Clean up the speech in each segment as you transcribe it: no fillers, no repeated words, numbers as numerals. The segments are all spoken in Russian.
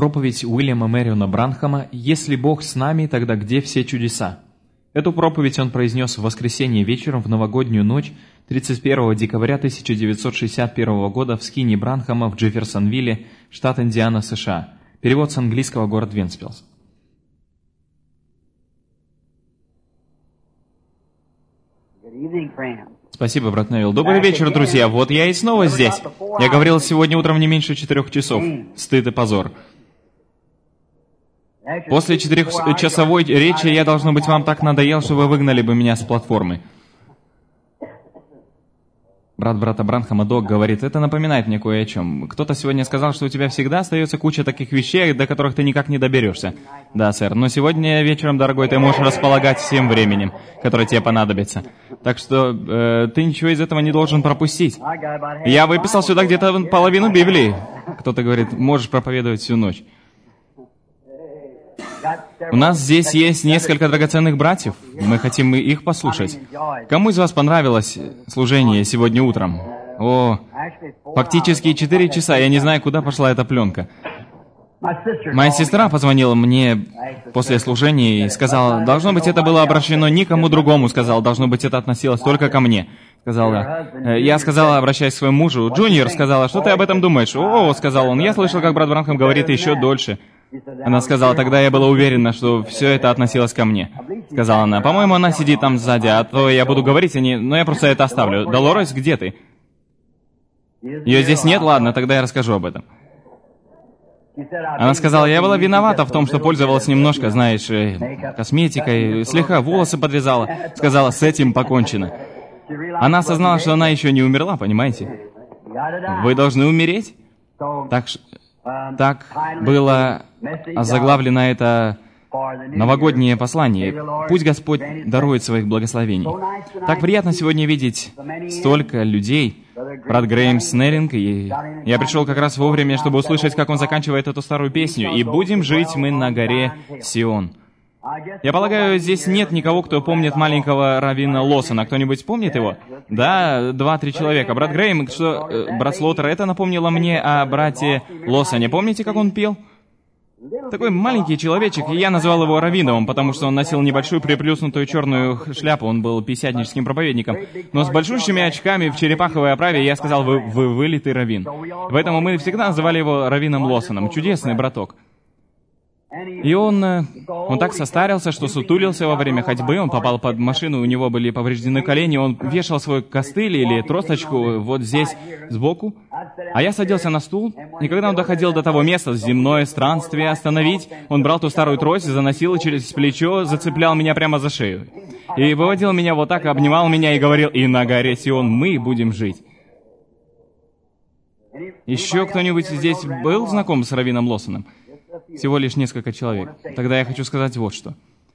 Проповедь Уильяма Мэриона Бранхама «Если Бог с нами, тогда где все чудеса?». Эту проповедь он произнес в воскресенье вечером в новогоднюю ночь 31 декабря 1961 года в скине Бранхама в Джефферсонвилле, штат Индиана, США. Перевод с английского, город Вентспилс. Спасибо, брат Невилл. Добрый вечер, друзья. Вот я и снова здесь. Я говорил сегодня утром не меньше 4 часов. Стыд и позор. После 4-часовой речи я, должно быть, вам так надоел, что вы выгнали бы меня с платформы. Брат брата Бранхама, Док, говорит, это напоминает мне кое о чем. Кто-то сегодня сказал, что у тебя всегда остается куча таких вещей, до которых ты никак не доберешься. Да, сэр, но сегодня вечером, дорогой, ты можешь располагать всем временем, которое тебе понадобится. Так что ты ничего из этого не должен пропустить. Я выписал сюда где-то половину Библии. Кто-то говорит, можешь проповедовать всю ночь. У нас здесь есть несколько драгоценных братьев. Мы хотим их послушать. Кому из вас понравилось служение сегодня утром? О, фактически 4 часа. Я не знаю, куда пошла эта пленка. Моя сестра позвонила мне после служения и сказала, должно быть, это было обращено никому другому, сказала, должно быть, это относилось только ко мне. Сказала, я сказала, обращаясь к своему мужу, Джуниор сказала, что ты об этом думаешь? О, сказал он, я слышал, как брат Бранхам говорит еще дольше. Она сказала, тогда я была уверена, что все это относилось ко мне. Сказала она, по-моему, она сидит там сзади, а то я буду говорить, но я просто это оставлю. Долорес, где ты? Ее здесь нет? Ладно, тогда я расскажу об этом. Она сказала, я была виновата в том, что пользовалась немножко, знаешь, косметикой, слегка волосы подрезала. Сказала, с этим покончено. Она осознала, что она еще не умерла, понимаете? Вы должны умереть? Так было озаглавлено это новогоднее послание. Пусть Господь дарует своих благословений. Так приятно сегодня видеть столько людей. Брат Грэйм Снеллинг, и я пришел как раз вовремя, чтобы услышать, как он заканчивает эту старую песню. «И будем жить мы на горе Сион». Я полагаю, здесь нет никого, кто помнит маленького раввина Лоссона. Кто-нибудь помнит его? Да, 2-3 человека. Брат Грэйм, брат Слоттер, это напомнило мне о брате Лоссоне. Помните, как он пел? Такой маленький человечек, и я назвал его раввином, потому что он носил небольшую приплюснутую черную шляпу, он был пятидесятническим проповедником. Но с большущими очками в черепаховой оправе я сказал, вы вылитый раввин. Поэтому мы всегда называли его раввином Лоссоном. Чудесный браток. И он так состарился, что сутулился во время ходьбы, он попал под машину, у него были повреждены колени, он вешал свой костыль или тросточку вот здесь, сбоку, а я садился на стул, и когда он доходил до того места, земное странствие остановить, он брал ту старую трость, заносил через плечо, зацеплял меня прямо за шею, и выводил меня вот так, обнимал меня и говорил, «И на горе Сион мы будем жить». Еще кто-нибудь здесь был знаком с раввином Лоссоном? Всего лишь несколько человек. Тогда я хочу сказать вот что.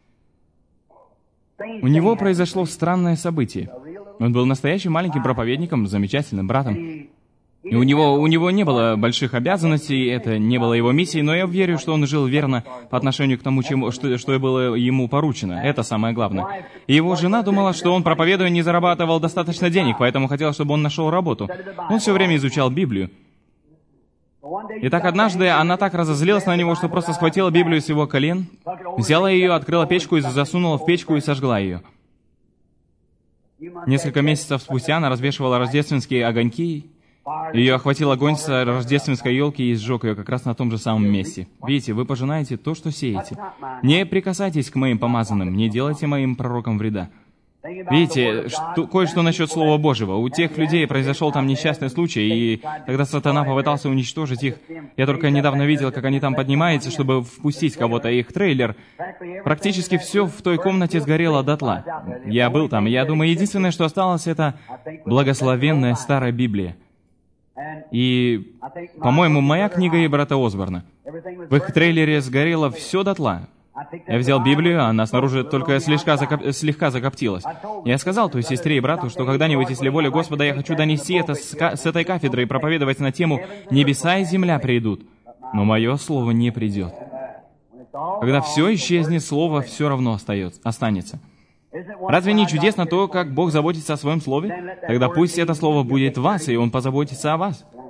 У него произошло странное событие. Он был настоящим маленьким проповедником, замечательным братом. И у него не было больших обязанностей, это не было его миссией, но я верю, что он жил верно по отношению к тому, что было ему поручено. Это самое главное. И его жена думала, что он, проповедуя, не зарабатывал достаточно денег, поэтому хотела, чтобы он нашел работу. Он все время изучал Библию. И так однажды она так разозлилась на него, что просто схватила Библию с его колен, взяла ее, открыла печку и засунула в печку и сожгла ее. Несколько месяцев спустя она развешивала рождественские огоньки, ее охватил огонь с рождественской елки и сжег ее как раз на том же самом месте. Видите, вы пожинаете то, что сеете. Не прикасайтесь к моим помазанным, не делайте моим пророкам вреда. Видите, кое-что насчет Слова Божьего. У тех людей произошел там несчастный случай, и когда сатана попытался уничтожить их, я только недавно видел, как они там поднимаются, чтобы впустить кого-то, их трейлер. Практически все в той комнате сгорело дотла. Я был там, я думаю, единственное, что осталось, это благословенная старая Библия. И, по-моему, моя книга и брата Осборна. В их трейлере сгорело все дотла. Я взял Библию, она снаружи только слегка закоптилась. Я сказал той сестре и брату, что когда-нибудь, если воля Господа, я хочу донести это с этой кафедры и проповедовать на тему «Небеса и земля придут, но мое слово не придет». Когда все исчезнет, слово все равно останется. Разве не чудесно то, как Бог заботится о своем слове? Тогда пусть это слово будет в вас, и Он позаботится о вас.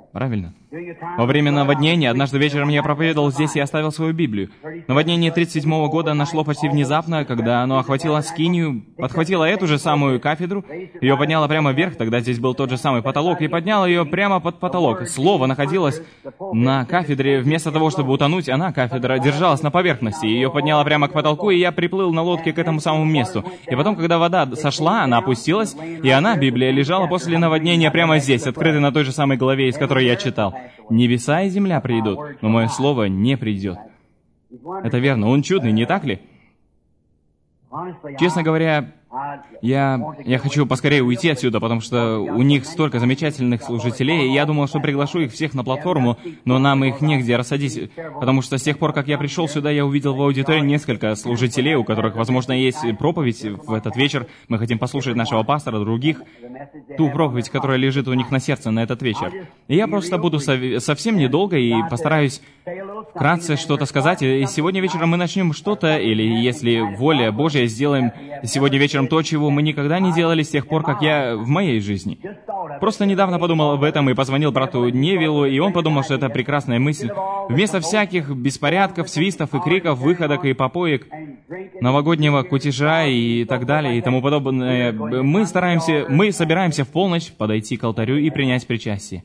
Правильно? Во время наводнения однажды вечером я проповедовал здесь и оставил свою Библию. Наводнение 1937 года нашло почти внезапно, когда оно охватило скинию, подхватило эту же самую кафедру, ее подняло прямо вверх, тогда здесь был тот же самый потолок, и подняло ее прямо под потолок. Слово находилось на кафедре, вместо того, чтобы утонуть, кафедра, держалась на поверхности, ее подняло прямо к потолку, и я приплыл на лодке к этому самому месту. И потом, когда вода сошла, она опустилась, и Библия, лежала после наводнения прямо здесь, открытой на той же самой главе, из которой я читал. «Небеса и земля придут, но мое слово не придет». Это верно. Он чудный, не так ли? Честно говоря, я хочу поскорее уйти отсюда, потому что у них столько замечательных служителей, и я думал, что приглашу их всех на платформу, но нам их негде рассадить, потому что с тех пор, как я пришел сюда, я увидел в аудитории несколько служителей, у которых, возможно, есть проповедь в этот вечер. Мы хотим послушать нашего пастора, других, ту проповедь, которая лежит у них на сердце на этот вечер. И я просто буду совсем недолго и постараюсь вкратце что-то сказать. И сегодня вечером мы начнем что-то, или, если воля Божья, сделаем сегодня вечером то, чего мы никогда не делали с тех пор, как я в моей жизни. Просто недавно подумал об этом и позвонил брату Невиллу, и он подумал, что это прекрасная мысль. Вместо всяких беспорядков, свистов и криков, выходок и попоек, новогоднего кутежа и так далее и тому подобное, мы собираемся в полночь подойти к алтарю и принять причастие.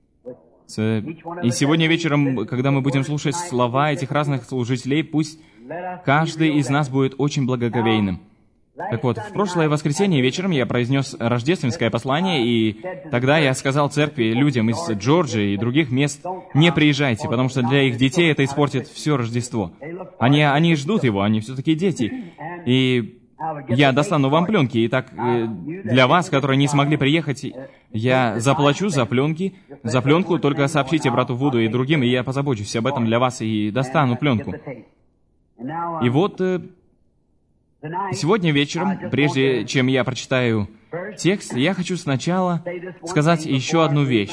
И сегодня вечером, когда мы будем слушать слова этих разных служителей, пусть каждый из нас будет очень благоговейным. Так вот, в прошлое воскресенье вечером я произнес рождественское послание, и тогда я сказал церкви, людям из Джорджии и других мест, не приезжайте, потому что для их детей это испортит все Рождество. Они ждут его, они все-таки дети. И я достану вам пленки, и так для вас, которые не смогли приехать, я заплачу за пленку, только сообщите брату Вуду и другим, и я позабочусь об этом для вас и достану пленку. И вот сегодня вечером, прежде чем я прочитаю текст, я хочу сначала сказать еще одну вещь.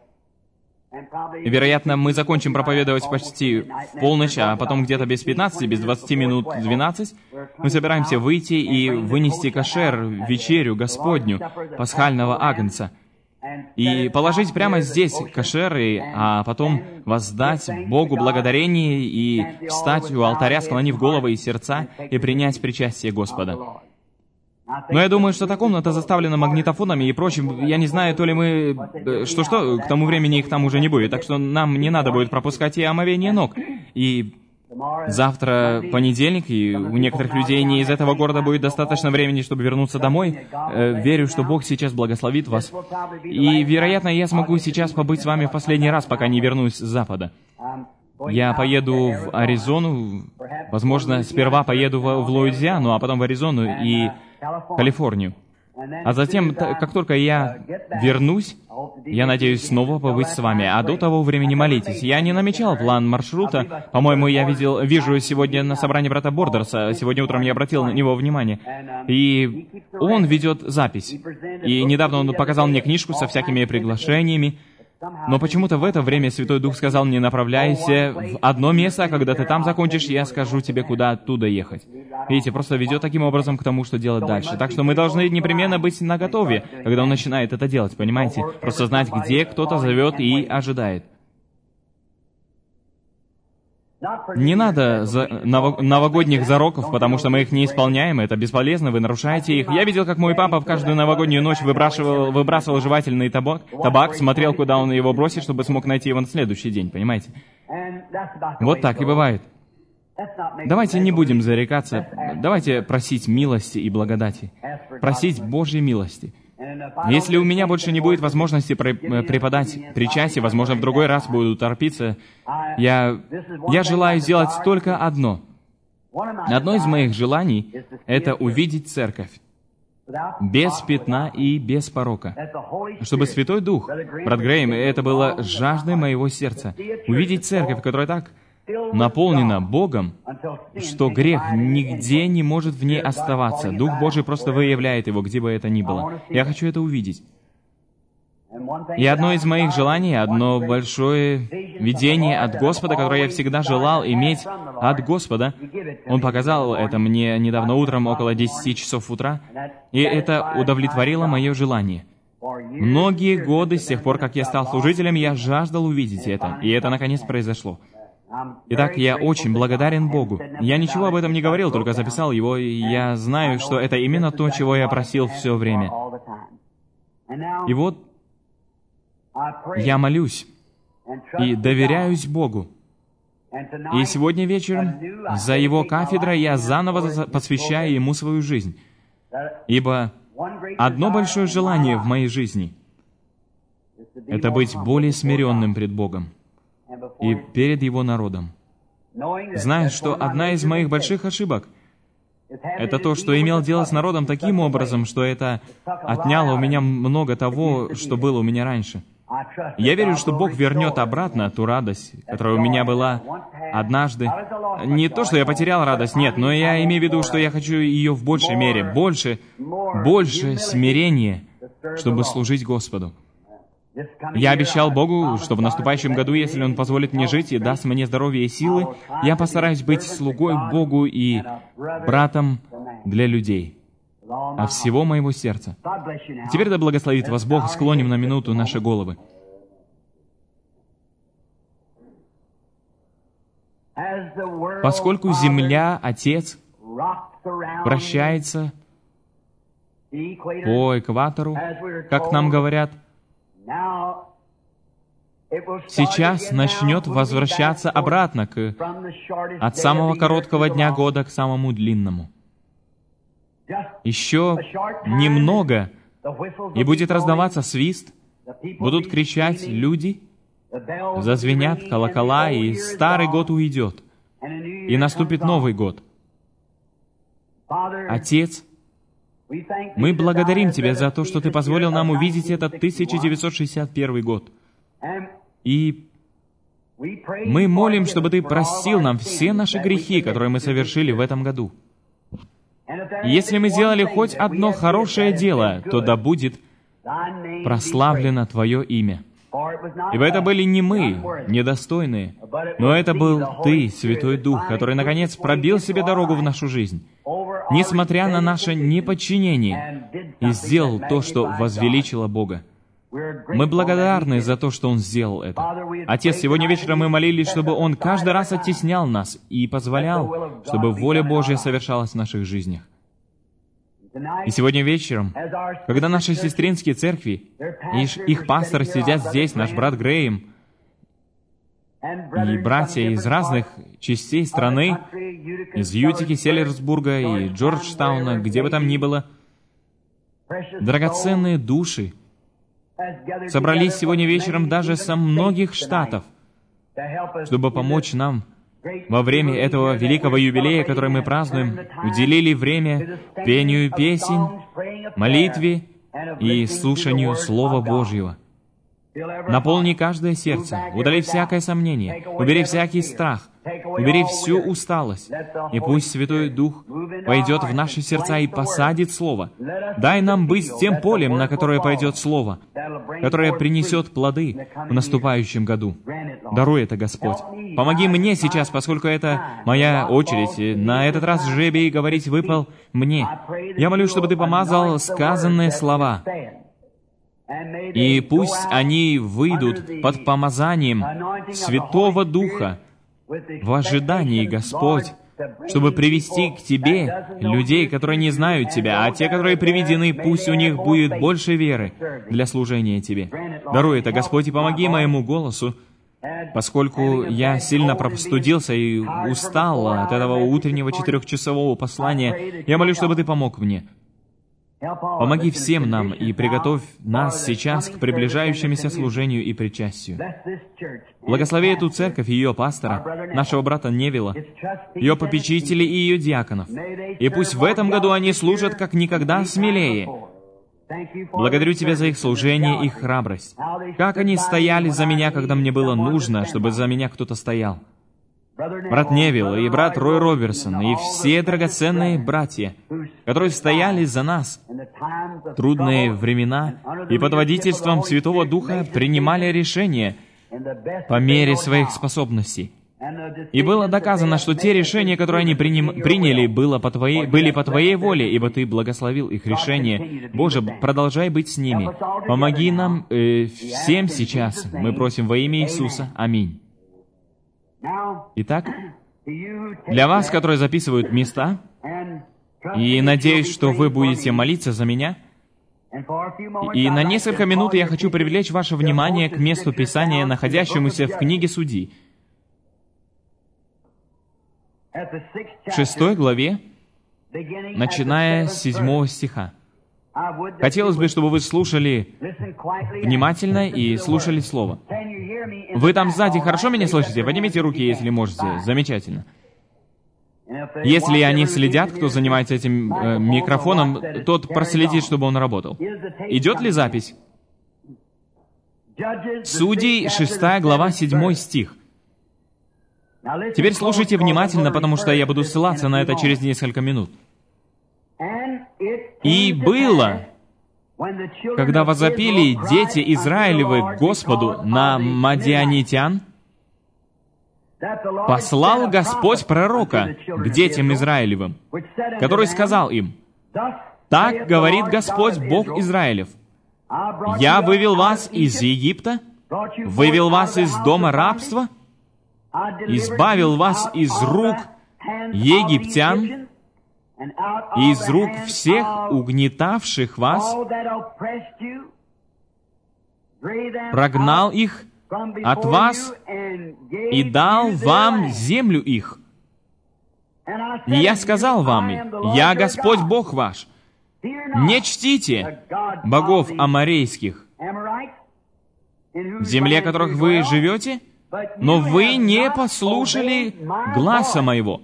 Вероятно, мы закончим проповедовать почти в полночь, а потом где-то без 15, без 20 минут 12, мы собираемся выйти и вынести кошер, вечерю Господню, пасхального агнца, и положить прямо здесь кошеры, а потом воздать Богу благодарение и встать у алтаря, склонив головы и сердца, и принять причастие Господа. Но я думаю, что эта комната заставлена магнитофонами и прочим. Я не знаю, то ли мы... Что, к тому времени их там уже не будет, так что нам не надо будет пропускать и омовение ног. И завтра понедельник, и у некоторых людей не из этого города будет достаточно времени, чтобы вернуться домой. Верю, что Бог сейчас благословит вас. И, вероятно, я смогу сейчас побыть с вами в последний раз, пока не вернусь с Запада. Я поеду в Аризону, возможно, сперва поеду в Луизиану, а потом в Аризону и Калифорнию. А затем, как только я вернусь, я надеюсь снова побыть с вами. А до того времени молитесь. Я не намечал план маршрута. По-моему, я вижу сегодня на собрании брата Бордерса. Сегодня утром я обратил на него внимание. И он ведет запись. И недавно он показал мне книжку со всякими приглашениями. Но почему-то в это время Святой Дух сказал мне: направляйся в одно место, а когда ты там закончишь, я скажу тебе, куда оттуда ехать. Видите, просто ведет таким образом к тому, что делать дальше. Так что мы должны непременно быть наготове, когда он начинает это делать, понимаете? Просто знать, где кто-то зовет и ожидает. Не надо новогодних зароков, потому что мы их не исполняем, это бесполезно, вы нарушаете их. Я видел, как мой папа в каждую новогоднюю ночь выбрасывал жевательный табак, смотрел, куда он его бросит, чтобы смог найти его на следующий день, понимаете? Вот так и бывает. Давайте не будем зарекаться, давайте просить милости и благодати, просить Божьей милости. Если у меня больше не будет возможности преподать причастие, возможно, в другой раз буду торопиться, я желаю сделать только одно. Одно из моих желаний — это увидеть церковь без пятна и без порока. Чтобы Святой Дух, брат Грейм, это было жаждой моего сердца, увидеть церковь, которая так наполнена Богом, что грех нигде не может в ней оставаться. Дух Божий просто выявляет его, где бы это ни было. Я хочу это увидеть. И одно из моих желаний, одно большое видение от Господа, которое я всегда желал иметь от Господа, Он показал это мне недавно утром, около 10 часов утра, и это удовлетворило мое желание. Многие годы, с тех пор, как я стал служителем, я жаждал увидеть это, и это наконец произошло. Итак, я очень благодарен Богу. Я ничего об этом не говорил, только записал его, и я знаю, что это именно то, чего я просил все время. И вот я молюсь и доверяюсь Богу. И сегодня вечером за Его кафедрой я заново посвящаю Ему свою жизнь. Ибо одно большое желание в моей жизни — это быть более смиренным пред Богом и перед Его народом. Зная, что одна из моих больших ошибок — это то, что имел дело с народом таким образом, что это отняло у меня много того, что было у меня раньше. Я верю, что Бог вернет обратно ту радость, которая у меня была однажды. Не то, что я потерял радость, нет, но я имею в виду, что я хочу ее в большей мере, больше смирения, чтобы служить Господу. Я обещал Богу, что в наступающем году, если Он позволит мне жить и даст мне здоровье и силы, я постараюсь быть слугой Богу и братом для людей, от всего моего сердца. Теперь да благословит вас Бог, склоним на минуту наши головы. Поскольку земля, Отец, вращается по экватору, как нам говорят, сейчас начнет возвращаться обратно от самого короткого дня года к самому длинному. Еще немного, и будет раздаваться свист, будут кричать люди, зазвенят колокола, и старый год уйдет, и наступит Новый год. Отец, мы благодарим Тебя за то, что Ты позволил нам увидеть этот 1961 год. И мы молим, чтобы Ты простил нам все наши грехи, которые мы совершили в этом году. И если мы сделали хоть одно хорошее дело, то да будет прославлено Твое имя. Ибо это были не мы, недостойные, но это был Ты, Святой Дух, который, наконец, пробил себе дорогу в нашу жизнь, несмотря на наше неподчинение, и сделал то, что возвеличило Бога. Мы благодарны за то, что Он сделал это. Отец, сегодня вечером мы молились, чтобы Он каждый раз оттеснял нас и позволял, чтобы воля Божья совершалась в наших жизнях. И сегодня вечером, когда наши сестринские церкви, их пасторы сидят здесь, наш брат Грэем, и братья из разных частей страны, из Ютики, Селлерсбурга и Джорджтауна, где бы там ни было, драгоценные души собрались сегодня вечером даже со многих штатов, чтобы помочь нам во время этого великого юбилея, который мы празднуем, уделили время пению песен, молитве и слушанию Слова Божьего. Наполни каждое сердце, удали всякое сомнение, убери всякий страх, убери всю усталость, и пусть Святой Дух пойдет в наши сердца и посадит Слово. Дай нам быть тем полем, на которое пойдет Слово, которое принесет плоды в наступающем году. Даруй это, Господь. Помоги мне сейчас, поскольку это моя очередь. На этот раз жребий говорить выпал мне. Я молю, чтобы Ты помазал сказанные слова. И пусть они выйдут под помазанием Святого Духа в ожидании, Господь, чтобы привести к Тебе людей, которые не знают Тебя, а те, которые приведены, пусть у них будет больше веры для служения Тебе. Даруй это, Господь, и помоги моему голосу, поскольку я сильно простудился и устал от этого утреннего 4-часового послания. Я молю, чтобы Ты помог мне. Помоги всем нам и приготовь нас сейчас к приближающемуся служению и причастию. Благослови эту церковь и ее пастора, нашего брата Невилла, ее попечителей и ее диаконов. И пусть в этом году они служат как никогда смелее. Благодарю Тебя за их служение и храбрость. Как они стояли за меня, когда мне было нужно, чтобы за меня кто-то стоял. Брат Невилл и брат Рой Роберсон и все драгоценные братья, которые стояли за нас в трудные времена и под водительством Святого Духа принимали решения по мере своих способностей. И было доказано, что те решения, которые они приняли, были по Твоей воле, ибо Ты благословил их решения. Боже, продолжай быть с ними. Помоги нам всем сейчас. Мы просим во имя Иисуса. Аминь. Итак, для вас, которые записывают места, и надеюсь, что вы будете молиться за меня, и на несколько минут я хочу привлечь ваше внимание к месту Писания, находящемуся в книге Судей, в 6 главе, начиная с 7 стиха. Хотелось бы, чтобы вы слушали внимательно и слушали Слово. Вы там сзади хорошо меня слышите? Поднимите руки, если можете. Замечательно. Если они следят, кто занимается этим микрофоном, тот проследит, чтобы он работал. Идет ли запись? Судей, 6 глава, 7 стих. Теперь слушайте внимательно, потому что я буду ссылаться на это через несколько минут. «И было, когда возопили дети Израилевы к Господу на мадианитян, послал Господь пророка к детям Израилевым, который сказал им: «Так говорит Господь, Бог Израилев: Я вывел вас из Египта, вывел вас из дома рабства, избавил вас из рук египтян, из рук всех угнетавших вас, прогнал их от вас и дал вам землю их. И я сказал вам: Я Господь Бог ваш. Не чтите богов аморейских, в земле которых вы живете, но вы не послушали гласа моего.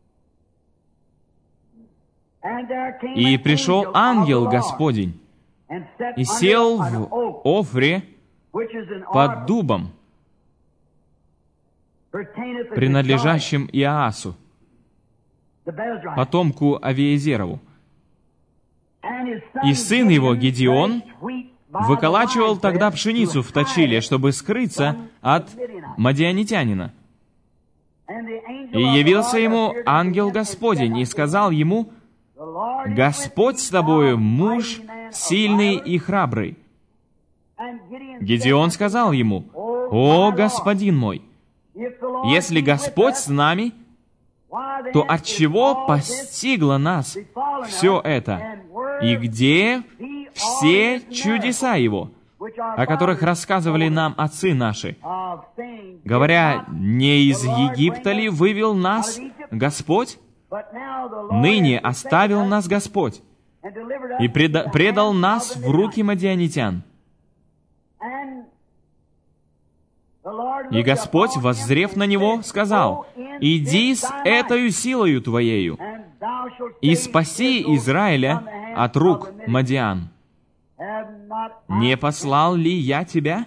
И пришел ангел Господень и сел в Офре под дубом, принадлежащим Иоасу, потомку Авиезерову. И сын его, Гедеон, выколачивал тогда пшеницу в точиле, чтобы скрыться от мадианитянина. И явился ему ангел Господень и сказал ему: «Господь с тобою, муж сильный и храбрый». Гедеон сказал ему: «О, господин мой, если Господь с нами, то отчего постигло нас все это? И где все чудеса Его, о которых рассказывали нам отцы наши, говоря: не из Египта ли вывел нас Господь? Ныне оставил нас Господь и предал нас в руки мадианитян. И Господь, воззрев на него, сказал: иди с этою силою твоею и спаси Израиля от рук мадиан. Не послал ли я тебя?»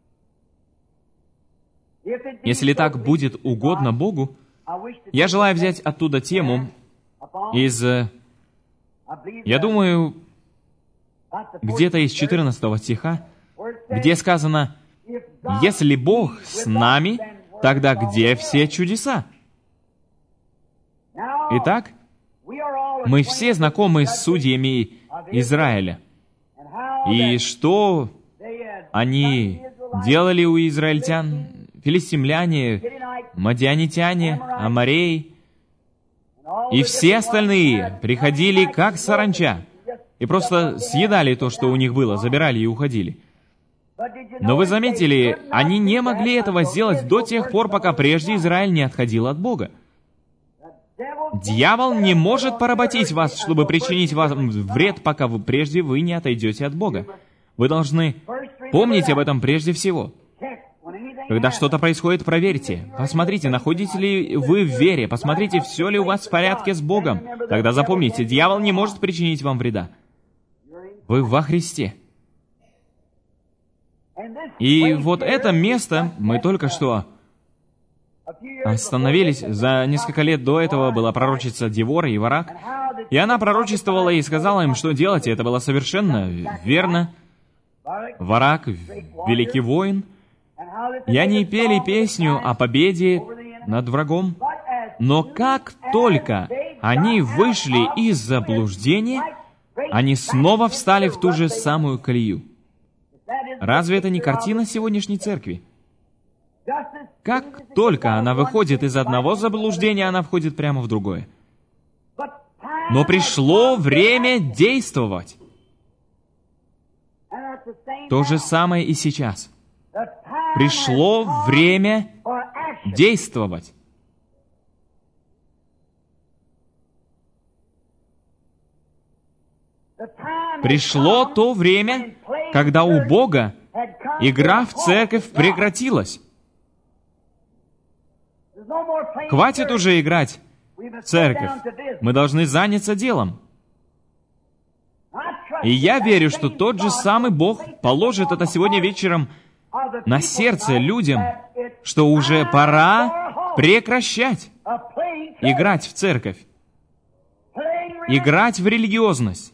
Если так будет угодно Богу, я желаю взять оттуда тему из, я думаю, где-то из 14 стиха, где сказано: «Если Бог с нами, тогда где все чудеса?» Итак, мы все знакомы с судьями Израиля. И что они делали у израильтян? Филистимляне, мадианитяне, амореи и все остальные приходили как саранча и просто съедали то, что у них было, забирали и уходили. Но вы заметили, они не могли этого сделать до тех пор, пока прежде Израиль не отходил от Бога. Дьявол не может поработить вас, чтобы причинить вам вред, пока прежде вы не отойдете от Бога. Вы должны помнить об этом прежде всего. Когда что-то происходит, проверьте. Посмотрите, находите ли вы в вере. Посмотрите, все ли у вас в порядке с Богом. Тогда запомните, дьявол не может причинить вам вреда. Вы во Христе. И вот это место мы только что остановились. За несколько лет до этого была пророчица Девора и Варак. И она пророчествовала и сказала им, что делать. И это было совершенно верно. Варак — великий воин. И они пели песню о победе над врагом. Но как только они вышли из заблуждения, они снова встали в ту же самую колею. Разве это не картина сегодняшней церкви? Как только она выходит из одного заблуждения, она входит прямо в другое. Но пришло время действовать. То же самое и сейчас. Пришло время действовать. Пришло то время, когда у Бога игра в церковь прекратилась. Хватит уже играть в церковь. Мы должны заняться делом. И я верю, что тот же самый Бог положит это сегодня вечером на сердце людям, что уже пора прекращать играть в церковь, играть в религиозность,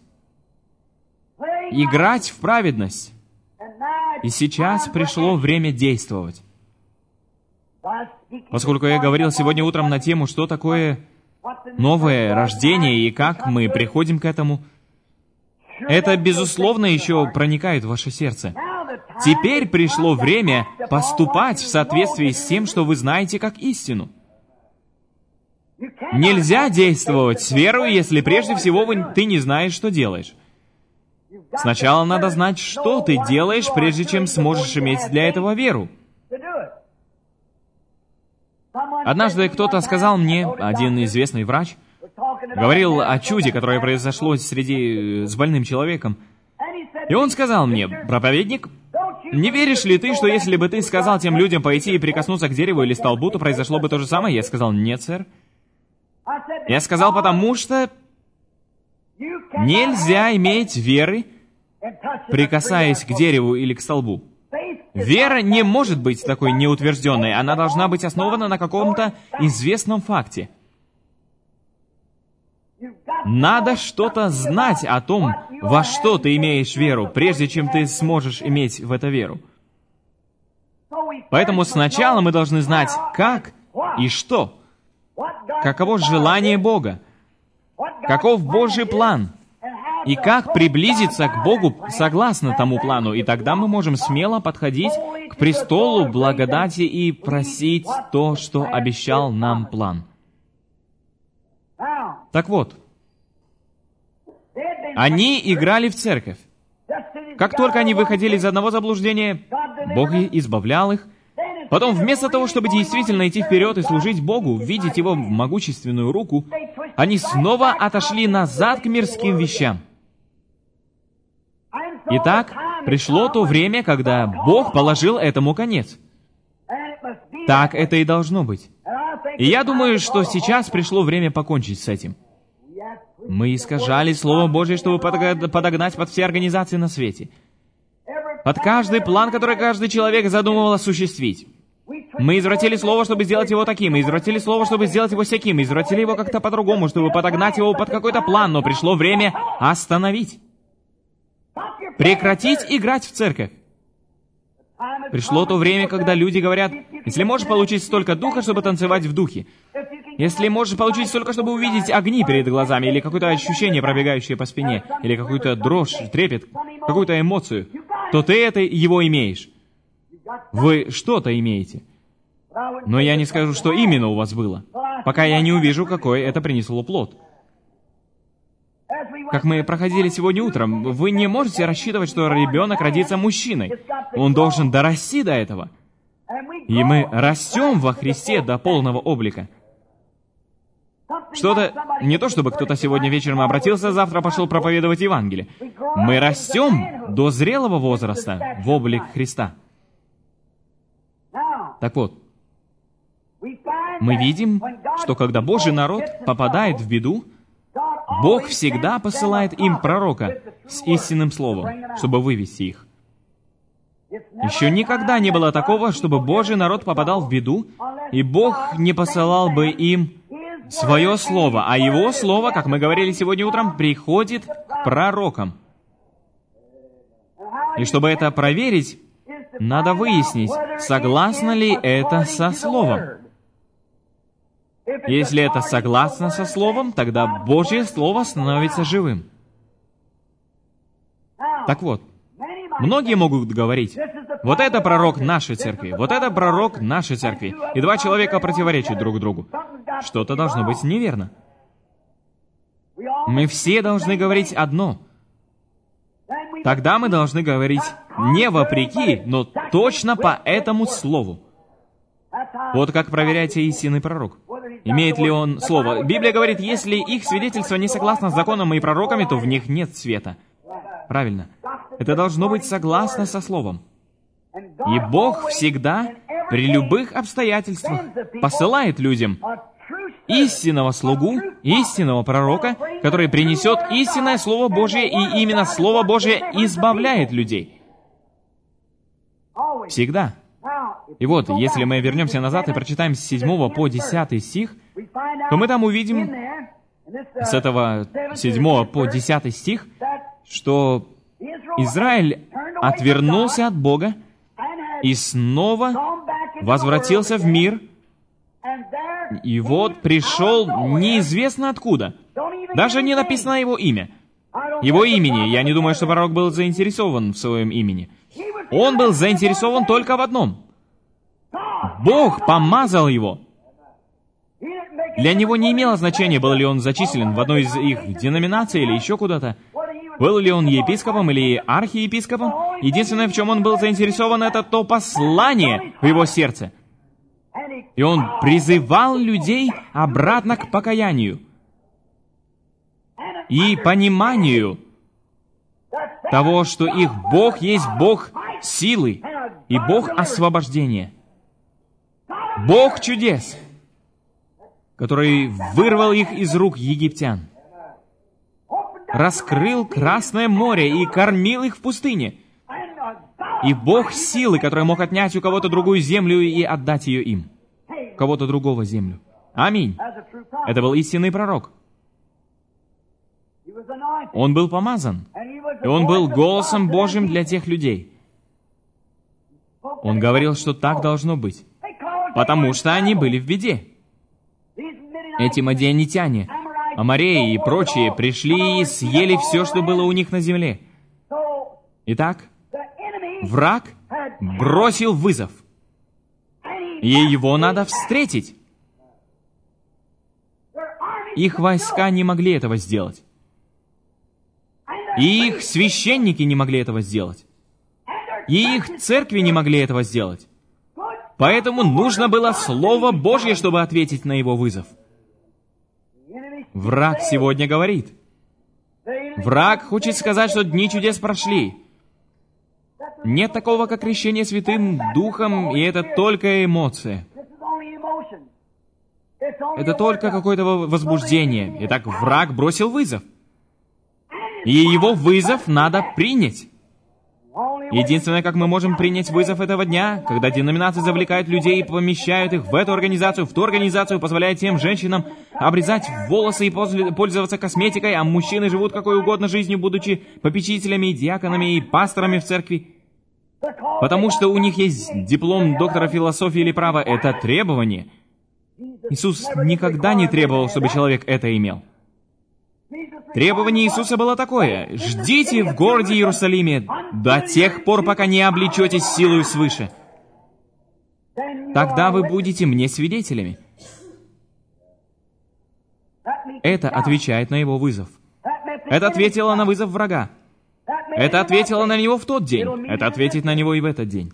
играть в праведность. И сейчас пришло время действовать. Поскольку я говорил сегодня утром на тему, что такое новое рождение и как мы приходим к этому, это, безусловно, еще проникает в ваше сердце. Теперь пришло время поступать в соответствии с тем, что вы знаете как истину. Нельзя действовать с верой, если прежде всего ты не знаешь, что делаешь. Сначала надо знать, что ты делаешь, прежде чем сможешь иметь для этого веру. Однажды кто-то сказал мне, один известный врач, говорил о чуде, которое произошло с больным человеком. И он сказал мне: «Проповедник, не веришь ли ты, что если бы ты сказал тем людям пойти и прикоснуться к дереву или столбу, то произошло бы то же самое?» Я сказал: «Нет, сэр». Я сказал, потому что нельзя иметь веры, прикасаясь к дереву или к столбу. Вера не может быть такой неутвержденной, она должна быть основана на каком-то известном факте. Надо что-то знать о том, во что ты имеешь веру, прежде чем ты сможешь иметь в это веру. Поэтому сначала мы должны знать, как и что. Каково желание Бога? Каков Божий план? И как приблизиться к Богу согласно тому плану? И тогда мы можем смело подходить к престолу благодати и просить то, что обещал нам план. Так вот, они играли в церковь. Как только они выходили из одного заблуждения, Бог избавлял их. Потом, вместо того, чтобы действительно идти вперед и служить Богу, видеть Его могущественную руку, они снова отошли назад к мирским вещам. Итак, пришло то время, когда Бог положил этому конец. Так это и должно быть. И я думаю, что сейчас пришло время покончить с этим. Мы искажали Слово Божье, чтобы подогнать под все организации на свете. Под каждый план, который каждый человек задумывал осуществить. Мы извратили Слово, чтобы сделать его таким, мы извратили Слово, чтобы сделать его сяким, мы извратили его как-то по-другому, чтобы подогнать его под какой-то план, но пришло время остановить. Прекратить играть в церковь. Пришло то время, когда люди говорят: если можешь получить столько духа, чтобы танцевать в духе, если можешь получить столько, чтобы увидеть огни перед глазами, или какое-то ощущение, пробегающее по спине, или какую-то дрожь, трепет, какую-то эмоцию, то ты его имеешь. Вы что-то имеете. Но я не скажу, что именно у вас было, пока я не увижу, какой это принесло плод. Как мы проходили сегодня утром, вы не можете рассчитывать, что ребенок родится мужчиной. Он должен дорасти до этого. И мы растем во Христе до полного облика. Что-то, не то чтобы кто-то сегодня вечером обратился, завтра пошел проповедовать Евангелие. Мы растем до зрелого возраста в облик Христа. Так вот, мы видим, что когда Божий народ попадает в беду, Бог всегда посылает им пророка с истинным словом, чтобы вывести их. Еще никогда не было такого, чтобы Божий народ попадал в беду, и Бог не посылал бы им свое слово, а Его слово, как мы говорили сегодня утром, приходит к пророкам. И чтобы это проверить, надо выяснить, согласно ли это со словом. Если это согласно со Словом, тогда Божье Слово становится живым. Так вот, многие могут говорить, вот это пророк нашей церкви, вот это пророк нашей церкви, и два человека противоречат друг другу. Что-то должно быть неверно. Мы все должны говорить одно. Тогда мы должны говорить не вопреки, но точно по этому слову. Вот как проверяйте истинный пророк. Имеет ли он слово? Библия говорит, если их свидетельство не согласно с законом и пророками, то в них нет света. Правильно. Это должно быть согласно со словом. И Бог всегда, при любых обстоятельствах, посылает людям истинного слугу, истинного пророка, который принесет истинное Слово Божие, и именно Слово Божие избавляет людей. Всегда. И вот, если мы вернемся назад и прочитаем с 7 по 10 стих, то мы там увидим с этого 7 по 10 стих, что Израиль отвернулся от Бога и снова возвратился в мир, и вот пришел неизвестно откуда. Даже не написано его имя. Его имени. Я не думаю, что пророк был заинтересован в своем имени. Он был заинтересован только в одном. Бог помазал его. Для него не имело значения, был ли он зачислен в одной из их деноминаций или еще куда-то. Был ли он епископом или архиепископом. Единственное, в чем он был заинтересован, это то послание в его сердце. И он призывал людей обратно к покаянию и пониманию того, что их Бог есть Бог силы и Бог освобождения. Бог чудес, который вырвал их из рук египтян, раскрыл Красное море и кормил их в пустыне. И Бог силы, который мог отнять у кого-то другую землю и отдать ее им. Кого-то другого землю. Аминь. Это был истинный пророк. Он был помазан. И он был голосом Божьим для тех людей. Он говорил, что так должно быть. Потому что они были в беде. Эти мадианитяне, амореи и прочие пришли и съели все, что было у них на земле. Итак, враг бросил вызов. И его надо встретить. Их войска не могли этого сделать. И их священники не могли этого сделать. И их церкви не могли этого сделать. Поэтому нужно было Слово Божье, чтобы ответить на его вызов. Враг сегодня говорит. Враг хочет сказать, что дни чудес прошли. Нет такого, как крещение Святым Духом, и это только эмоция. Это только какое-то возбуждение. Итак, враг бросил вызов. И его вызов надо принять. Единственное, как мы можем принять вызов этого дня, когда деноминации завлекают людей и помещают их в эту организацию, в ту организацию, позволяя тем женщинам обрезать волосы и пользоваться косметикой, а мужчины живут какой угодно жизнью, будучи попечителями, диаконами и пасторами в церкви. Потому что у них есть диплом доктора философии или права. Это требование. Иисус никогда не требовал, чтобы человек это имел. Требование Иисуса было такое: ждите в городе Иерусалиме до тех пор, пока не облечетесь силою свыше. Тогда вы будете мне свидетелями. Это отвечает на его вызов. Это ответило на вызов врага. Это ответило на него в тот день. Это ответит на него и в этот день.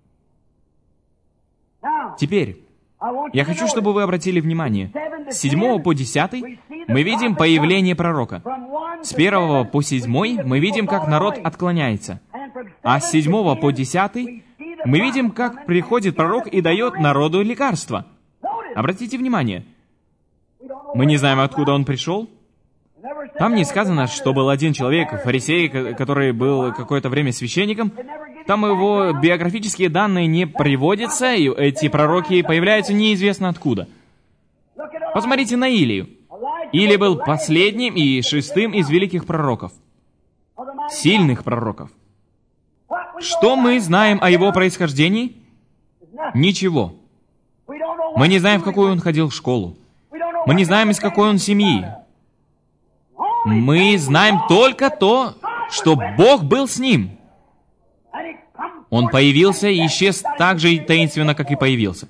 Теперь, я хочу, чтобы вы обратили внимание. С 7 по 10 мы видим появление пророка. С 1 по 7 мы видим, как народ отклоняется. А с 7 по 10 мы видим, как приходит пророк и дает народу лекарство. Обратите внимание. Мы не знаем, откуда он пришел. Там не сказано, что был один человек, фарисей, который был какое-то время священником. Там его биографические данные не приводятся, и эти пророки появляются неизвестно откуда. Посмотрите на Илию. Илия был последним и шестым из великих пророков. Сильных пророков. Что мы знаем о его происхождении? Ничего. Мы не знаем, в какую он ходил школу. Мы не знаем, из какой он семьи. Мы знаем только то, что Бог был с ним. Он появился и исчез так же таинственно, как и появился.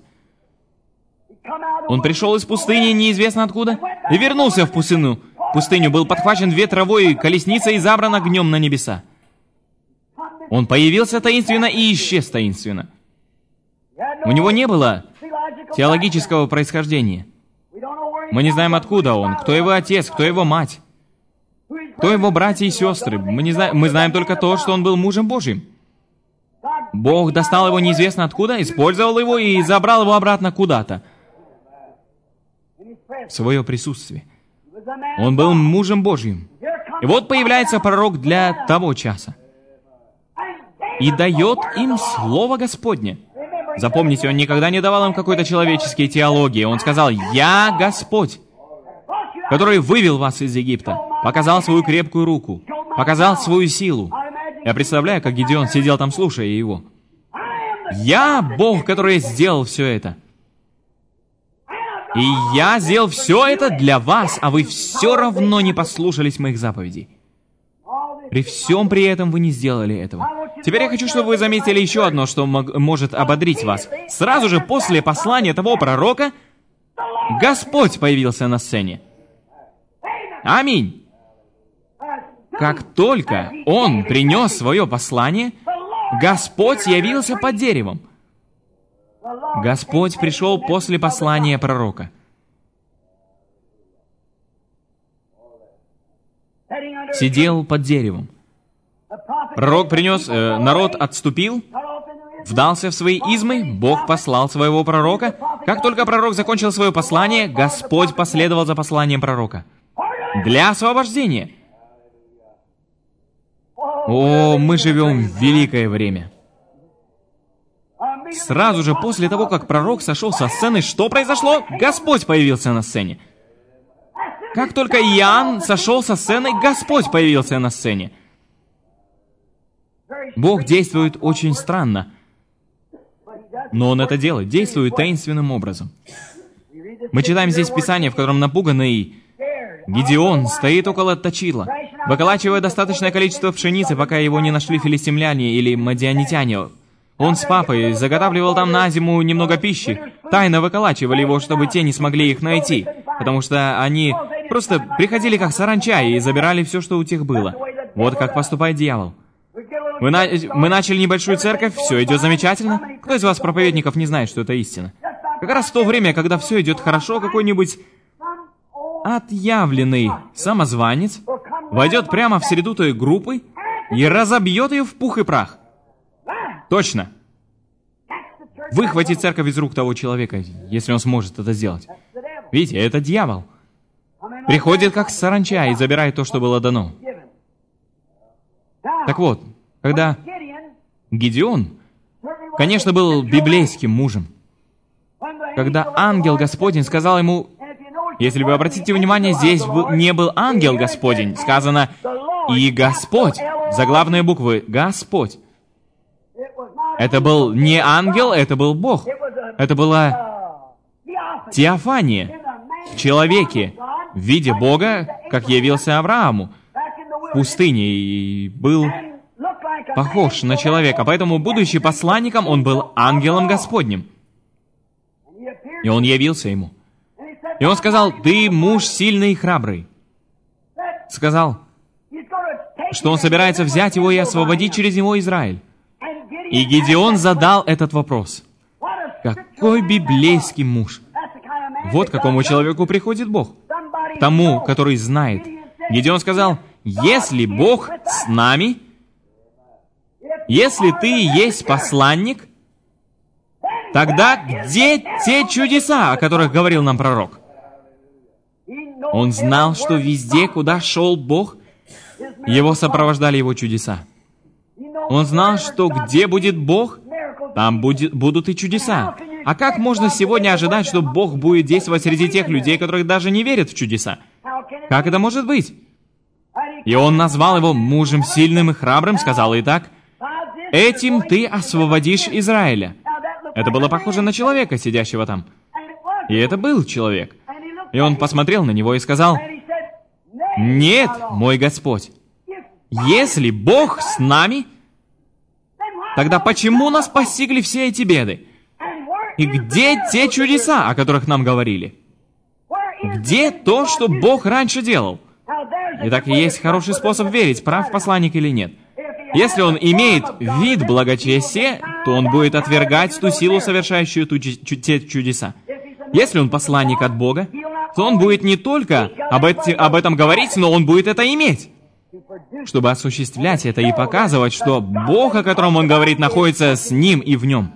Он пришел из пустыни, неизвестно откуда, и вернулся в пустыню. Пустыню был подхвачен ветровой колесницей и забран огнем на небеса. Он появился таинственно и исчез таинственно. У него не было теологического происхождения. Мы не знаем, откуда он, кто его отец, кто его мать, кто его братья и сестры. Мы знаем только то, что он был мужем Божьим. Бог достал его неизвестно откуда, использовал его и забрал его обратно куда-то. В свое присутствие. Он был мужем Божьим. И вот появляется пророк для того часа. И дает им Слово Господне. Запомните, он никогда не давал им какой-то человеческой теологии. Он сказал: «Я Господь, который вывел вас из Египта, показал свою крепкую руку, показал свою силу». Я представляю, как Гидеон сидел там, слушая его. «Я Бог, который сделал все это. И я сделал все это для вас, а вы все равно не послушались моих заповедей. При всем при этом вы не сделали этого». Теперь я хочу, чтобы вы заметили еще одно, что может ободрить вас. Сразу же после послания того пророка Господь появился на сцене. Аминь. Как только он принес свое послание, Господь явился под деревом. Господь пришел после послания пророка. Сидел под деревом. Пророк принес, народ отступил, вдался в свои измы, Бог послал своего пророка. Как только пророк закончил свое послание, Господь последовал за посланием пророка. Для освобождения. О, мы живем в великое время. Сразу же после того, как пророк сошел со сцены, что произошло? Господь появился на сцене. Как только Иоанн сошел со сцены, Господь появился на сцене. Бог действует очень странно, но Он это делает, действует таинственным образом. Мы читаем здесь Писание, в котором напуганный Гидеон стоит около точила, выколачивая достаточное количество пшеницы, пока его не нашли филистимляне или мадианитяне. Он с папой заготавливал там на зиму немного пищи, тайно выколачивали его, чтобы те не смогли их найти, потому что они просто приходили как саранча и забирали все, что у тех было. Вот как поступает дьявол. Мы начали небольшую церковь, все идет замечательно. Кто из вас, проповедников, не знает, что это истина? Как раз в то время, когда все идет хорошо, какой-нибудь отъявленный самозванец войдет прямо в среду той группы и разобьет ее в пух и прах. Точно. Выхватит церковь из рук того человека, если он сможет это сделать. Видите, это дьявол. Приходит как саранча и забирает то, что было дано. Так вот, когда Гидеон, конечно, был библейским мужем, когда ангел Господень сказал ему, если вы обратите внимание, здесь не был ангел Господень, сказано «и Господь», заглавные буквы «Господь». Это был не ангел, это был Бог. Это была теофания в человеке, в виде Бога, как явился Аврааму в пустыне, и был похож на человека. Поэтому, будучи посланником, он был ангелом Господним. И он явился ему. И он сказал: «Ты муж сильный и храбрый». Сказал, что он собирается взять его и освободить через него Израиль. И Гидеон задал этот вопрос. Какой библейский муж? Вот к какому человеку приходит Бог. К тому, который знает. Гидеон сказал: «Если Бог с нами, если ты есть посланник, тогда где те чудеса, о которых говорил нам пророк?» Он знал, что везде, куда шел Бог, его сопровождали его чудеса. Он знал, что где будет Бог, там будут и чудеса. А как можно сегодня ожидать, что Бог будет действовать среди тех людей, которые даже не верят в чудеса? Как это может быть? И он назвал его мужем сильным и храбрым, сказал: «Итак, этим ты освободишь Израиля». Это было похоже на человека, сидящего там. И это был человек. И он посмотрел на него и сказал: «Нет, мой Господь, если Бог с нами, тогда почему нас постигли все эти беды? И где те чудеса, о которых нам говорили? Где то, что Бог раньше делал?» Итак, есть хороший способ верить, прав посланник или нет. Если он имеет вид благочестия, то он будет отвергать ту силу, совершающую те чудеса. Если он посланник от Бога, то он будет не только об этом говорить, но он будет это иметь, чтобы осуществлять это и показывать, что Бог, о котором он говорит, находится с ним и в нем.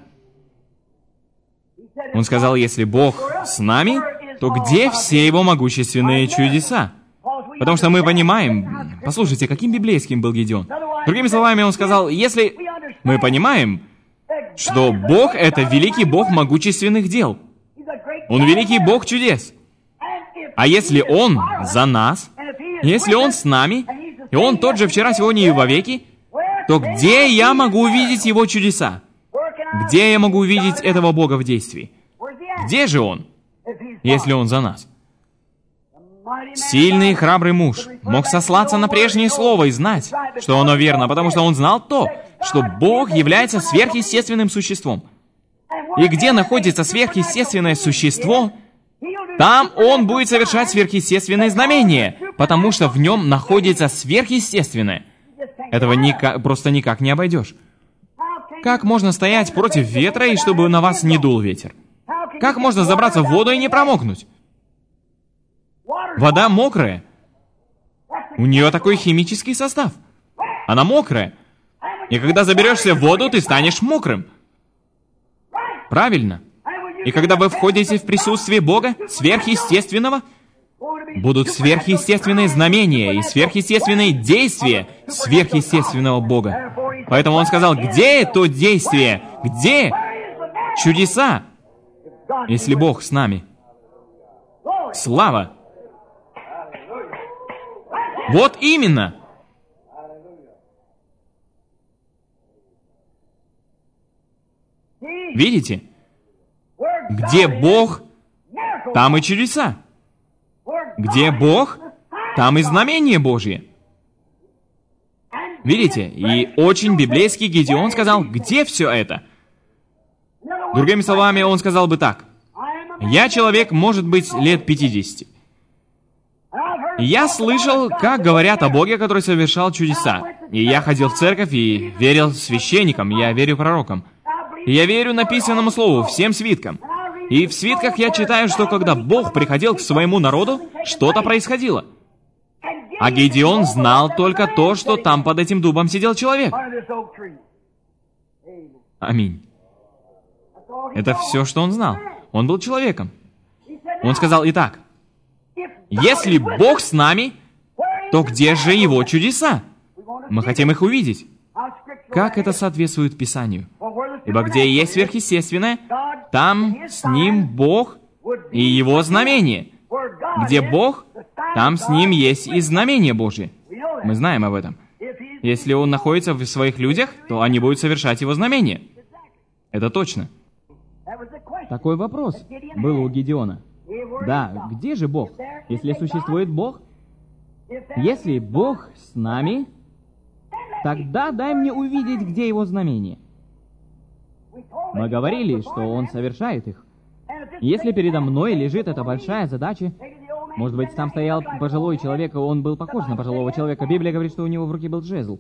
Он сказал: если Бог с нами, то где все его могущественные чудеса? Потому что мы понимаем, послушайте, каким библейским был Гидеон. Другими словами, он сказал: если мы понимаем, что Бог — это великий Бог могущественных дел, Он великий Бог чудес, а если Он за нас, если Он с нами, и Он тот же вчера, сегодня и вовеки, то где я могу увидеть Его чудеса? Где я могу увидеть этого Бога в действии? Где же Он, если Он за нас? Сильный и храбрый муж мог сослаться на прежнее слово и знать, что оно верно, потому что он знал то, что Бог является сверхъестественным существом. И где находится сверхъестественное существо, там Он будет совершать сверхъестественные знамения, потому что в нем находится сверхъестественное. Этого просто никак не обойдешь. Как можно стоять против ветра, и чтобы на вас не дул ветер? Как можно забраться в воду и не промокнуть? Вода мокрая. У нее такой химический состав. Она мокрая. И когда заберешься в воду, ты станешь мокрым. Правильно. И когда вы входите в присутствие Бога, сверхъестественного, будут сверхъестественные знамения и сверхъестественные действия сверхъестественного Бога. Поэтому Он сказал: где то действие? Где чудеса, если Бог с нами? Слава! Вот именно! Видите? Где Бог, там и чудеса. Где Бог, там и знамения Божьи. Видите? И очень библейский Гидеон сказал: где все это? Другими словами, он сказал бы так: я человек, может быть, лет 50. Я слышал, как говорят о Боге, который совершал чудеса. И я ходил в церковь и верил священникам, я верю пророкам. И я верю написанному слову, всем свиткам. И в свитках я читаю, что когда Бог приходил к своему народу, что-то происходило. А Гидеон знал только то, что там под этим дубом сидел человек. Аминь. Это все, что он знал. Он был человеком. Он сказал: итак, если Бог с нами, то где же Его чудеса? Мы хотим их увидеть. Как это соответствует Писанию? Ибо где есть сверхъестественное, там с Ним Бог и Его знамение. Где Бог, там с Ним есть и знамение Божие. Мы знаем об этом. Если Он находится в своих людях, то они будут совершать Его знамения. Это точно. Такой вопрос был у Гидеона. Да, где же Бог? Если существует Бог, если Бог с нами, тогда дай мне увидеть, где Его знамение. Мы говорили, что Он совершает их. Если передо мной лежит эта большая задача, может быть, там стоял пожилой человек, и он был похож на пожилого человека. Библия говорит, что у него в руке был жезл.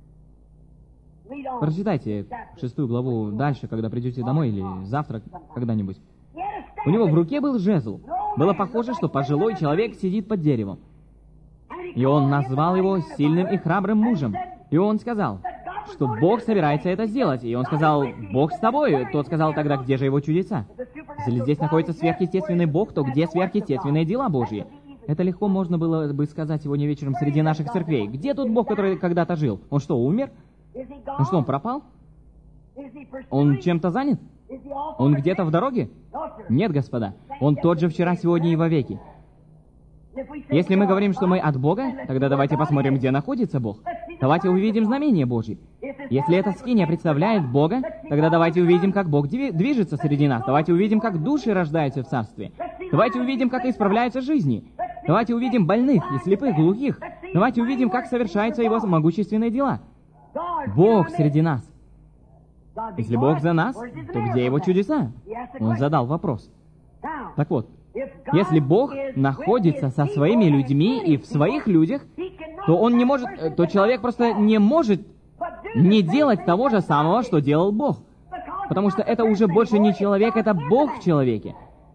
Прочитайте 6 главу дальше, когда придете домой, или завтра когда-нибудь. У него в руке был жезл. Было похоже, что пожилой человек сидит под деревом. И он назвал его сильным и храбрым мужем. И он сказал, что Бог собирается это сделать. И он сказал: Бог с тобой. Тот сказал: тогда где же Его чудеса? Если здесь находится сверхъестественный Бог, то где сверхъестественные дела Божьи? Это легко можно было бы сказать сегодня вечером среди наших церквей. Где тот Бог, который когда-то жил? Он что, умер? Он что, он пропал? Он чем-то занят? Он где-то в дороге? Нет, господа. Он тот же вчера, сегодня и вовеки. Если мы говорим, что мы от Бога, тогда давайте посмотрим, где находится Бог. Давайте увидим знамение Божье. Если эта скиния представляет Бога, тогда давайте увидим, как Бог движется среди нас. Давайте увидим, как души рождаются в Царстве. Давайте увидим, как исправляются жизни. Давайте увидим больных и слепых, глухих. Давайте увидим, как совершаются Его могущественные дела. Бог среди нас. Если Бог за нас, то где Его чудеса? Он задал вопрос. Так вот, если Бог находится со своими людьми и в своих людях, то Он не может, то человек просто не может не делать того же самого, что делал Бог. Потому что это уже больше не человек, это Бог в человеке.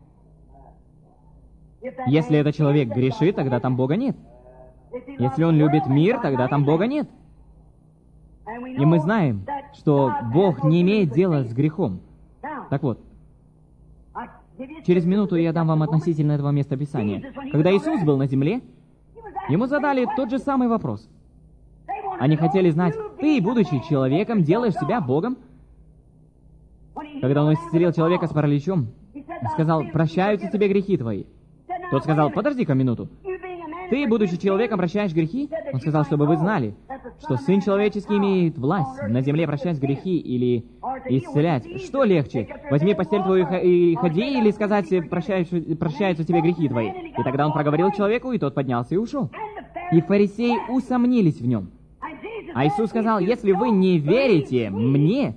Если этот человек грешит, тогда там Бога нет. Если он любит мир, тогда там Бога нет. И мы знаем, что Бог не имеет дела с грехом. Так вот, через минуту я дам вам относительно этого места Писания. Когда Иисус был на земле, Ему задали тот же самый вопрос. Они хотели знать, ты, будучи человеком, делаешь себя Богом? Когда Он исцелил человека с параличом, сказал, прощаются тебе грехи твои. Тот сказал, подожди-ка минуту. Ты, будучи человеком, прощаешь грехи? Он сказал, чтобы вы знали, что Сын Человеческий имеет власть на земле прощать грехи или исцелять. Что легче? Возьми постель твою и ходи, или сказать, прощаются тебе грехи твои? И тогда Он проговорил человеку, и тот поднялся и ушел. И фарисеи усомнились в Нем. А Иисус сказал, если вы не верите Мне,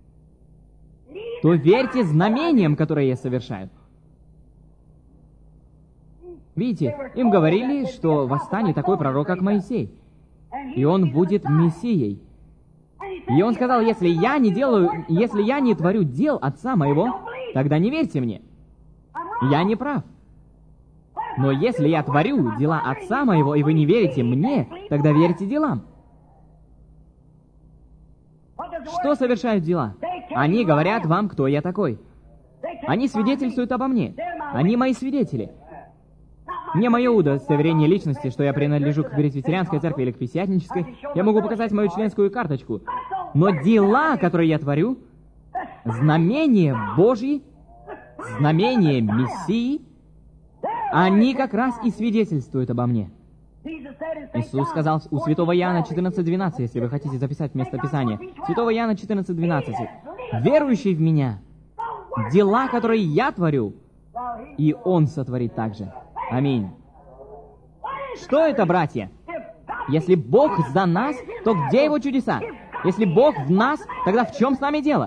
то верьте знамениям, которые я совершаю. Видите, им говорили, что восстанет такой пророк, как Моисей, и он будет Мессией. И он сказал, если я не творю дел Отца Моего, тогда не верьте мне. Я не прав. Но если я творю дела Отца Моего, и вы не верите мне, тогда верьте делам. Что совершают дела? Они говорят вам, кто я такой. Они свидетельствуют обо мне. Они мои свидетели. Не мое удостоверение личности, что я принадлежу к пресвитерианской церкви или к пятидесятнической. Я могу показать мою членскую карточку. Но дела, которые я творю, знамения Божьи, знамения Мессии, они как раз и свидетельствуют обо мне. Иисус сказал у святого Иоанна 14:12, если вы хотите записать место Писания. Святого Иоанна 14:12. «Верующий в Меня, дела, которые я творю, и Он сотворит также». Аминь. Что это, братья? Если Бог за нас, то где Его чудеса? Если Бог в нас, тогда в чем с нами дело?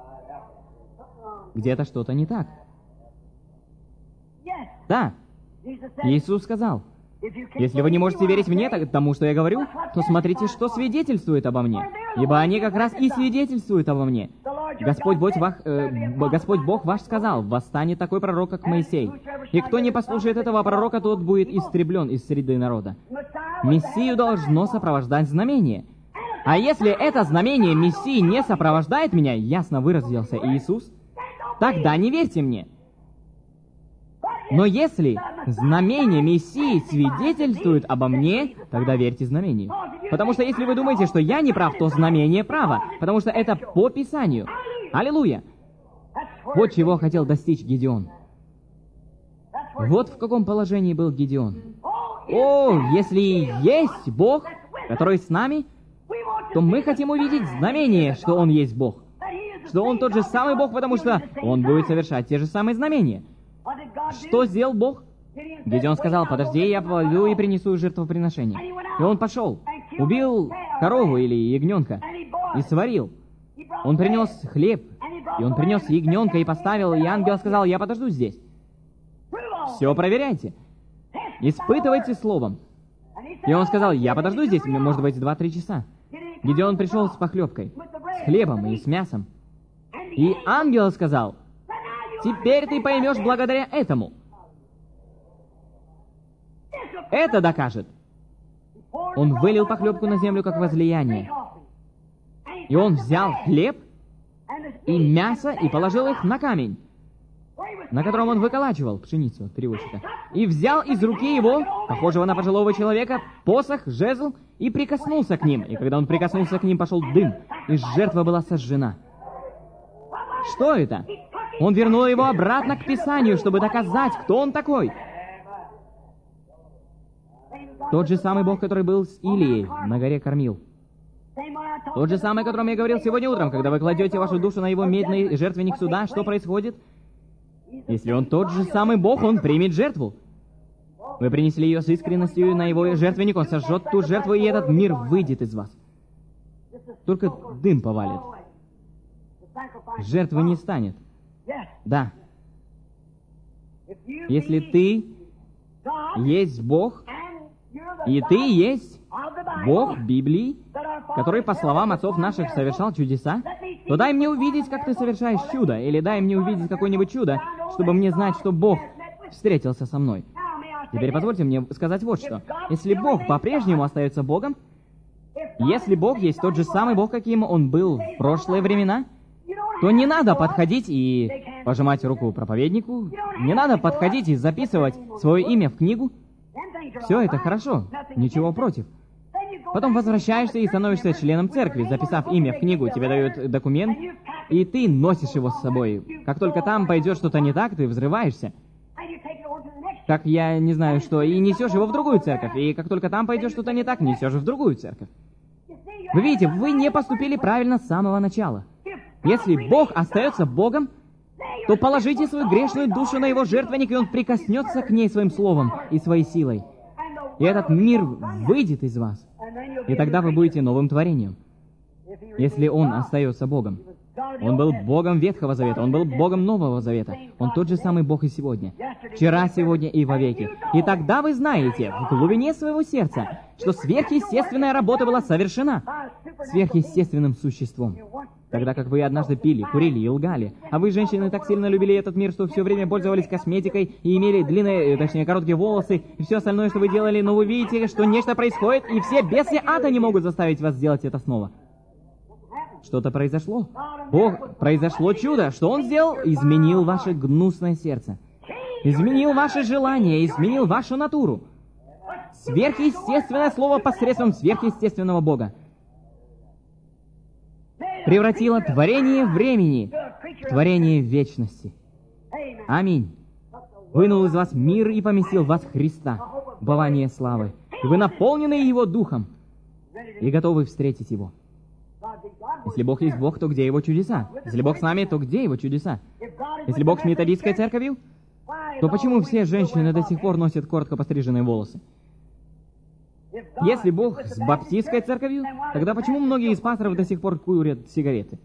Где-то что-то не так. Да. Иисус сказал, если вы не можете верить мне, тому, что я говорю, то смотрите, что свидетельствует обо мне. Ибо они как раз и свидетельствуют обо мне. Господь Бог ваш сказал, восстанет такой пророк, как Моисей. И кто не послушает этого пророка, тот будет истреблен из среды народа. Мессию должно сопровождать знамение. А если это знамение Мессии не сопровождает меня, ясно выразился Иисус, тогда не верьте мне. Но если знамение Мессии свидетельствует обо мне, тогда верьте знамению. Потому что если вы думаете, что я не прав, то знамение право, потому что это по Писанию. Аллилуйя! Вот чего хотел достичь Гедеон. Вот в каком положении был Гедеон. О, если есть Бог, который с нами, то мы хотим увидеть знамение, что Он есть Бог. Что Он тот же самый Бог, потому что Он будет совершать те же самые знамения. Что сделал Бог? Гедеон сказал, подожди, я пойду и принесу жертвоприношение. И он пошел, убил корову или ягненка и сварил. Он принес хлеб, и он принес ягненка и поставил, и ангел сказал, я подожду здесь. Все проверяйте. Испытывайте словом. И он сказал, я подожду здесь, может быть, 2-3 часа. Гедеон пришел с похлебкой, с хлебом и с мясом. И ангел сказал, теперь ты поймешь благодаря этому. Это докажет. Он вылил похлебку на землю, как возлияние. И он взял хлеб и мясо и положил их на камень, на котором он выколачивал пшеницу от перевозчика. И взял из руки его, похожего на пожилого человека, посох, жезл, и прикоснулся к ним. И когда он прикоснулся к ним, пошел дым, и жертва была сожжена. Что это? Он вернул его обратно к Писанию, чтобы доказать, кто он такой. Тот же самый Бог, который был с Илией на горе Кормил. Тот же самый, о котором я говорил сегодня утром, когда вы кладете вашу душу на его медный жертвенник суда, что происходит? Если Он тот же самый Бог, Он примет жертву. Вы принесли ее с искренностью на Его жертвенник, Он сожжет ту жертву, и этот мир выйдет из вас. Только дым повалит. Жертвы не станет. Да. Если ты есть Бог, и ты есть Бог Библии, который, по словам отцов наших, совершал чудеса, то дай мне увидеть, как ты совершаешь чудо, или дай мне увидеть какое-нибудь чудо, чтобы мне знать, что Бог встретился со мной. Теперь позвольте мне сказать вот что. Если Бог по-прежнему остается Богом, если Бог есть тот же самый Бог, каким Он был в прошлые времена, то не надо подходить и пожимать руку проповеднику, не надо подходить и записывать свое имя в книгу. Все это хорошо, ничего против. Потом возвращаешься и становишься членом церкви, записав имя в книгу, тебе дают документ, и ты носишь его с собой. Как только там пойдет что-то не так, ты взрываешься. Как я не знаю что, и несешь его в другую церковь, и как только там пойдет что-то не так, несешь в другую церковь. Вы видите, вы не поступили правильно с самого начала. Если Бог остается Богом, то положите свою грешную душу на Его жертвенник, и Он прикоснется к ней своим словом и своей силой. И этот мир выйдет из вас. И тогда вы будете новым творением. Если Он остается Богом. Он был Богом Ветхого Завета, Он был Богом Нового Завета. Он тот же самый Бог и сегодня. Вчера, сегодня и вовеки. И тогда вы знаете, в глубине своего сердца, что сверхъестественная работа была совершена сверхъестественным существом. Тогда как вы однажды пили, курили и лгали, а вы, женщины, так сильно любили этот мир, что все время пользовались косметикой и имели длинные, точнее, короткие волосы, и все остальное, что вы делали, но вы видите, что нечто происходит, и все бесы ада не могут заставить вас сделать это снова. Что-то произошло. Произошло чудо. Что Он сделал? Изменил ваше гнусное сердце. Изменил ваши желания, изменил вашу натуру. Сверхъестественное слово посредством сверхъестественного Бога превратило творение времени в творение вечности. Аминь. Вынул из вас мир и поместил в вас Христа, упование славы. И вы наполнены Его Духом и готовы встретить Его. Если Бог есть Бог, то где Его чудеса? Если Бог с нами, то где Его чудеса? Если Бог с методистской церковью, то почему все женщины до сих пор носят коротко постриженные волосы? Если Бог с баптистской церковью, тогда почему многие из пасторов до сих пор курят сигареты?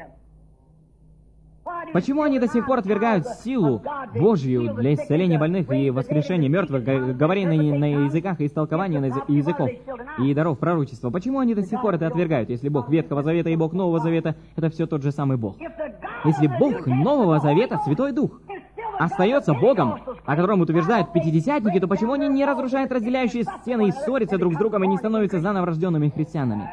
Почему они до сих пор отвергают силу Божью для исцеления больных и воскрешения мертвых, говорения на языках и истолкования языков и даров пророчества? Почему они до сих пор это отвергают, если Бог Ветхого Завета и Бог Нового Завета — это все тот же самый Бог? Если Бог Нового Завета, Святой Дух, остается Богом, о котором утверждают пятидесятники, то почему они не разрушают разделяющие стены и ссорятся друг с другом и не становятся заново рожденными христианами?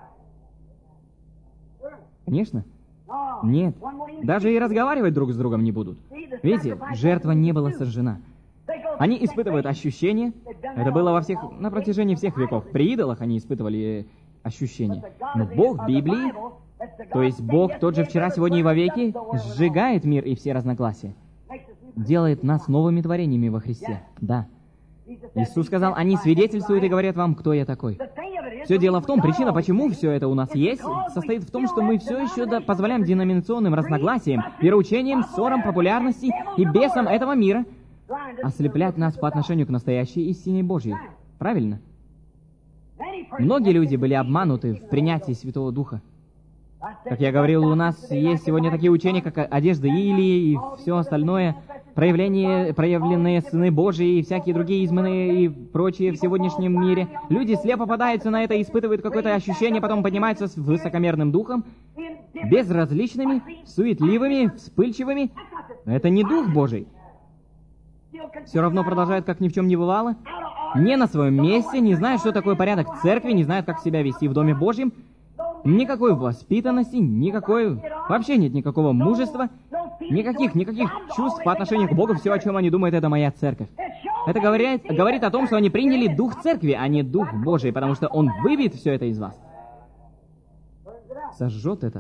Конечно. Нет. Даже и разговаривать друг с другом не будут. Видите, жертва не была сожжена. Они испытывают ощущения. Это было на протяжении всех веков. При идолах они испытывали ощущения. Но Бог Библии, то есть Бог тот же вчера, сегодня и вовеки, сжигает мир и все разногласия. Делает нас новыми творениями во Христе. Да. Иисус сказал, они свидетельствуют и говорят вам, кто я такой. Все дело в том, причина, почему все это у нас есть, состоит в том, что мы все еще позволяем деноминационным разногласиям, вероучениям, ссорам, популярности и бесам этого мира ослеплять нас по отношению к настоящей истине Божьей. Правильно? Многие люди были обмануты в принятии Святого Духа. Как я говорил, у нас есть сегодня такие учения, как одежда Илии и все остальное, проявленные сыны Божьи и всякие другие измы и прочие в сегодняшнем мире. Люди слепо попадаются на это, испытывают какое-то ощущение, потом поднимаются с высокомерным духом, безразличными, суетливыми, вспыльчивыми. Это не Дух Божий. Все равно продолжают, как ни в чем не бывало, не на своем месте, не знают, что такое порядок в церкви, не знают, как себя вести в Доме Божьем. Никакой воспитанности, вообще нет никакого мужества, никаких чувств по отношению к Богу. Все, о чем они думают, это моя церковь. Это говорит о том, что они приняли Дух Церкви, а не Дух Божий, потому что Он выбьет все это из вас. Сожжет это.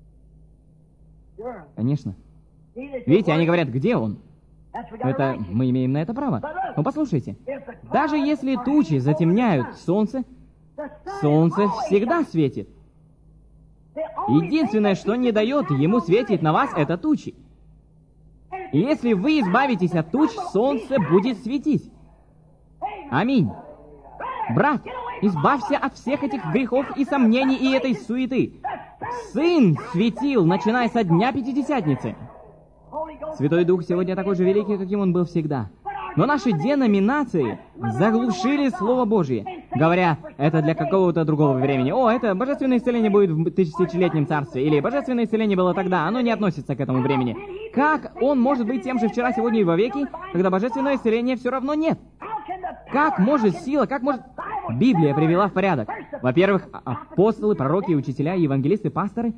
Конечно. Видите, они говорят, где Он? Это мы имеем на это право. Но послушайте, даже если тучи затемняют солнце, солнце всегда светит. Единственное, что не дает ему светить на вас, это тучи. И если вы избавитесь от туч, солнце будет светить. Аминь. Брат, избавься от всех этих грехов и сомнений и этой суеты. Сын светил, начиная со дня Пятидесятницы. Святой Дух сегодня такой же великий, каким Он был всегда. Но наши деноминации заглушили Слово Божье, говоря, это для какого-то другого времени. О, это божественное исцеление будет в тысячелетнем царстве. Или божественное исцеление было тогда, оно не относится к этому времени. Как он может быть тем же вчера, сегодня и вовеки, когда божественное исцеление все равно нет? Как может сила, как может... Библия привела в порядок. Во-первых, апостолы, пророки, учителя, евангелисты, пасторы.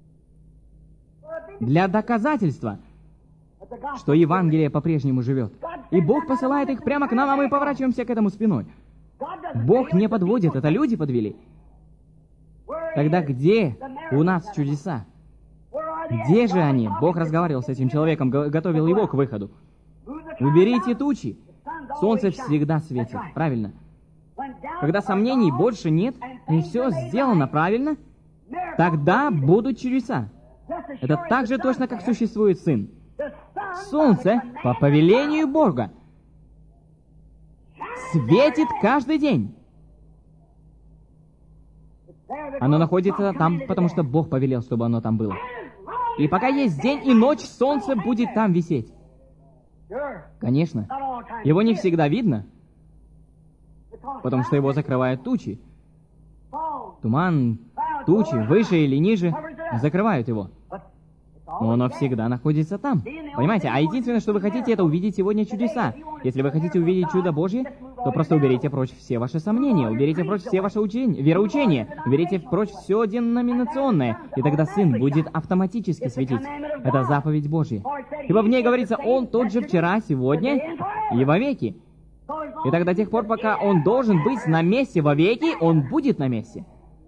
Для доказательства, что Евангелие по-прежнему живет. И Бог посылает их прямо к нам, а мы поворачиваемся к этому спиной. Бог не подводит, это люди подвели. Тогда где у нас чудеса? Где же они? Бог разговаривал с этим человеком, готовил его к выходу. Уберите тучи. Солнце всегда светит. Правильно. Когда сомнений больше нет, и все сделано правильно, тогда будут чудеса. Это так же точно, как существует Сын. Солнце, по повелению Бога, светит каждый день. Оно находится там, потому что Бог повелел, чтобы оно там было. И пока есть день и ночь, солнце будет там висеть. Конечно. Его не всегда видно, потому что его закрывают тучи. Туман, тучи, выше или ниже, закрывают его. Но оно всегда находится там. Понимаете? А единственное, что вы хотите, это увидеть сегодня чудеса. Если вы хотите увидеть чудо Божье, то просто уберите прочь все ваши сомнения, уберите прочь все ваши вероучения, уберите прочь все деноминационное, и тогда Сын будет автоматически светить. Это заповедь Божья. Ибо в ней говорится, Он тот же вчера, сегодня и вовеки. И так до тех пор, пока Он должен быть на месте вовеки, Он будет на месте.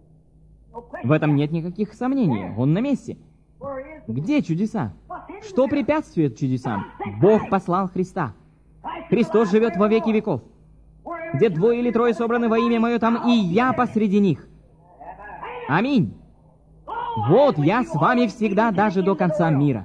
В этом нет никаких сомнений. Он на месте. Где чудеса? Что препятствует чудесам? Бог послал Христа. Христос живет во веки веков. Где двое или трое собраны во имя Мое, там и Я посреди них. Аминь. Вот я с вами всегда, даже до конца мира.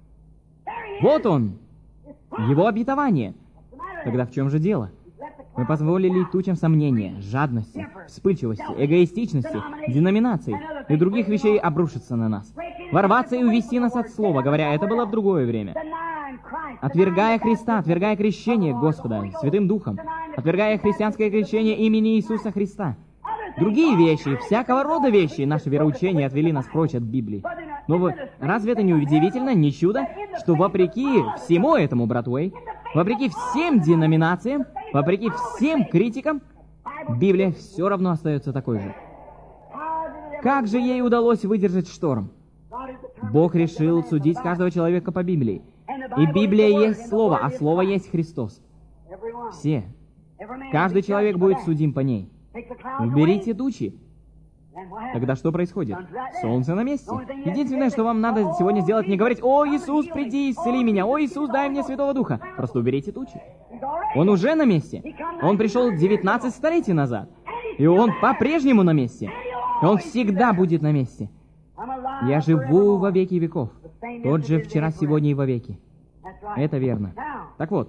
Вот Он, Его обетование. Тогда в чем же дело? Мы позволили тучам сомнения, жадности, вспыльчивости, эгоистичности, деноминаций и других вещей обрушиться на нас. Ворваться и увести нас от слова, говоря, это было в другое время. Отвергая Христа, отвергая крещение Господа Святым Духом, отвергая христианское крещение имени Иисуса Христа. Другие вещи, всякого рода вещи, наши вероучения отвели нас прочь от Библии. Но разве это не удивительно, не чудо, что вопреки всему этому, брат Уэй, вопреки всем деноминациям, вопреки всем критикам, Библия все равно остается такой же. Как же ей удалось выдержать шторм? Бог решил судить каждого человека по Библии. И Библия есть Слово, а Слово есть Христос. Все. Каждый человек будет судим по ней. Уберите тучи. Тогда что происходит? Солнце на месте. Единственное, что вам надо сегодня сделать, не говорить: «О, Иисус, приди, исцели меня! О, Иисус, дай мне Святого Духа!» Просто уберите тучи. Он уже на месте. Он пришел 19 столетий назад. И Он по-прежнему на месте. И Он всегда будет на месте. Я живу во веки веков. Тот же вчера, сегодня и вовеки. Это верно. Так вот,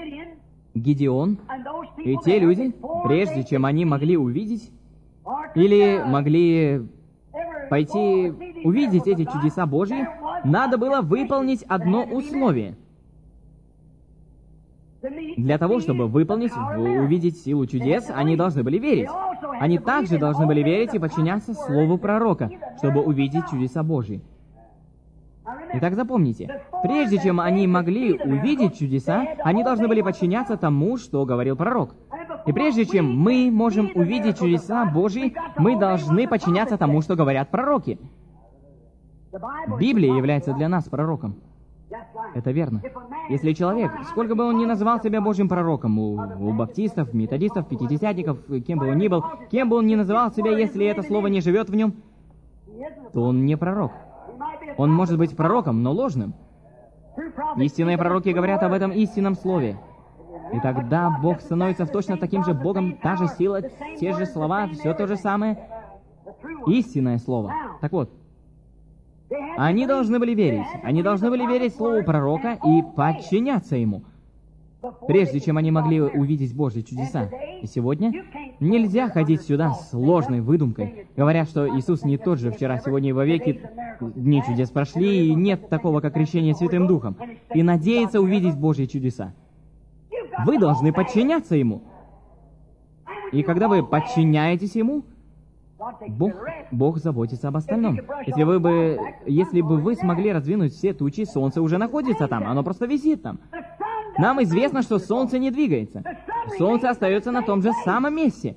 Гидеон и те люди, прежде чем они могли увидеть, или могли пойти увидеть эти чудеса Божьи, надо было выполнить одно условие. Для того, чтобы выполнить, увидеть силу чудес, они должны были верить. Они также должны были верить и подчиняться слову пророка, чтобы увидеть чудеса Божьи. Итак, запомните, прежде чем они могли увидеть чудеса, они должны были подчиняться тому, что говорил пророк. И прежде чем мы можем увидеть чудеса Божьи, мы должны подчиняться тому, что говорят пророки. Библия является для нас пророком. Это верно. Если человек, сколько бы он ни называл себя Божьим пророком, у баптистов, методистов, пятидесятников, кем бы он ни был, кем бы он ни называл себя, если это слово не живет в нем, то он не пророк. Он может быть пророком, но ложным. Истинные пророки говорят об этом истинном слове. И тогда Бог становится точно таким же Богом, та же сила, те же слова, все то же самое. Истинное слово. Так вот, Они должны были верить. Они должны были верить слову пророка и подчиняться ему, прежде чем они могли увидеть Божьи чудеса. И сегодня нельзя ходить сюда с ложной выдумкой, говоря, что Иисус не тот же вчера, сегодня и вовеки, дни чудес прошли, и нет такого, как крещение Святым Духом, и надеяться увидеть Божьи чудеса. Вы должны подчиняться Ему. И когда вы подчиняетесь Ему, Бог заботится об остальном. Если бы вы смогли раздвинуть все тучи, солнце уже находится там, оно просто висит там. Нам известно, что солнце не двигается. Солнце остается на том же самом месте.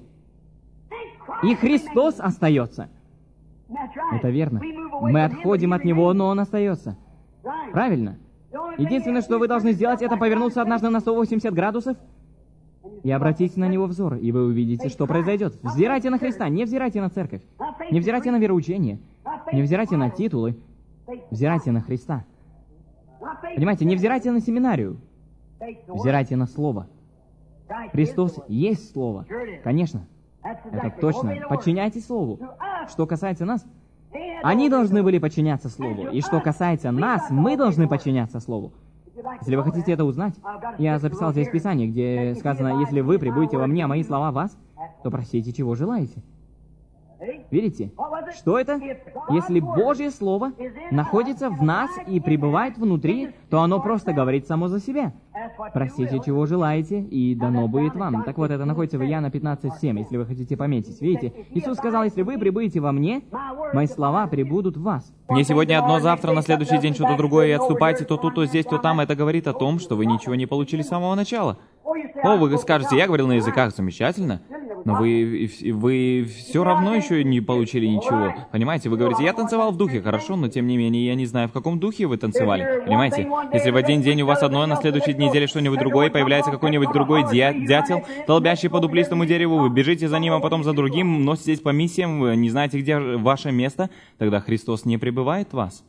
И Христос остается. Это верно. Мы отходим от Него, но Он остается. Правильно. Единственное, что вы должны сделать, это повернуться однажды на 180 градусов и обратите на Него взор, и вы увидите, что произойдет. Взирайте на Христа, не взирайте на церковь, не взирайте на вероучение, не взирайте на титулы, взирайте на Христа. Понимаете, не взирайте на семинарию, взирайте на Слово. Христос есть Слово. Конечно, это точно. Подчиняйтесь Слову. Что касается нас, они должны были подчиняться Слову. И что касается нас, мы должны подчиняться Слову. Если вы хотите это узнать, я записал здесь Писание, где сказано: «Если вы пребудете во мне, а мои слова в вас, то просите, чего желаете». Видите? Что это? Если Божье Слово находится в нас и пребывает внутри, то оно просто говорит само за себя. Просите, чего желаете, и дано будет вам. Так вот, это находится в Иоанна 15:7, если вы хотите пометить. Видите? Иисус сказал: «Если вы пребудете во мне, мои слова пребудут в вас». Не сегодня одно, завтра, на следующий день что-то другое, и отступайте то тут, то здесь, то там. Это говорит о том, что вы ничего не получили с самого начала. О, вы скажете: я говорил на языках, замечательно. Но вы все равно еще не получили ничего. Понимаете, вы говорите: я танцевал в духе, хорошо, но тем не менее я не знаю, в каком духе вы танцевали. Понимаете? Если в один день у вас одно, а на следующей неделе что-нибудь другое, появляется какой-нибудь другой дятел, долбящий по дуплистому дереву, вы бежите за ним, а потом за другим, носитесь по миссиям, вы не знаете, где ваше место, тогда Христос не пребывает в вас.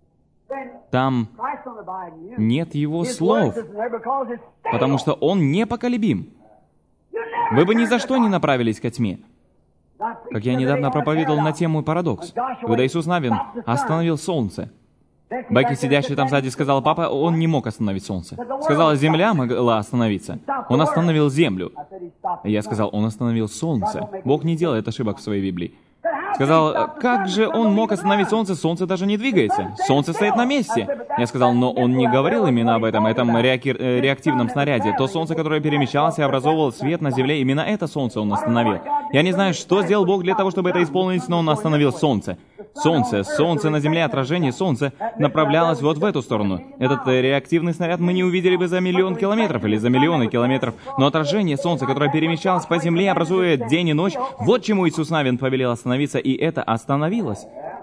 Там нет Его слов, потому что Он непоколебим. Вы бы ни за что не направились ко тьме. Как я недавно проповедовал на тему парадокс, когда Иисус Навин остановил солнце. Бекки, сидящий там сзади, сказал: папа, он не мог остановить солнце. Сказала: земля могла остановиться. Он остановил землю. Я сказал: он остановил солнце. Бог не делает ошибок в своей Библии. Сказал: как же он мог остановить солнце? Солнце даже не двигается. Солнце стоит на месте. Я сказал: но он не говорил именно об этом реактивном снаряде. То солнце, которое перемещалось и образовывало свет на земле, именно это солнце он остановил. Я не знаю, что сделал Бог для того, чтобы это исполнить, но он остановил солнце. Солнце на земле, отражение солнца направлялось вот в эту сторону. Этот реактивный снаряд мы не увидели бы за миллион километров или за миллионы километров, но отражение солнца, которое перемещалось по земле, образуя день и ночь, вот чему Иисус Навин повелел остановиться, и это остановилось.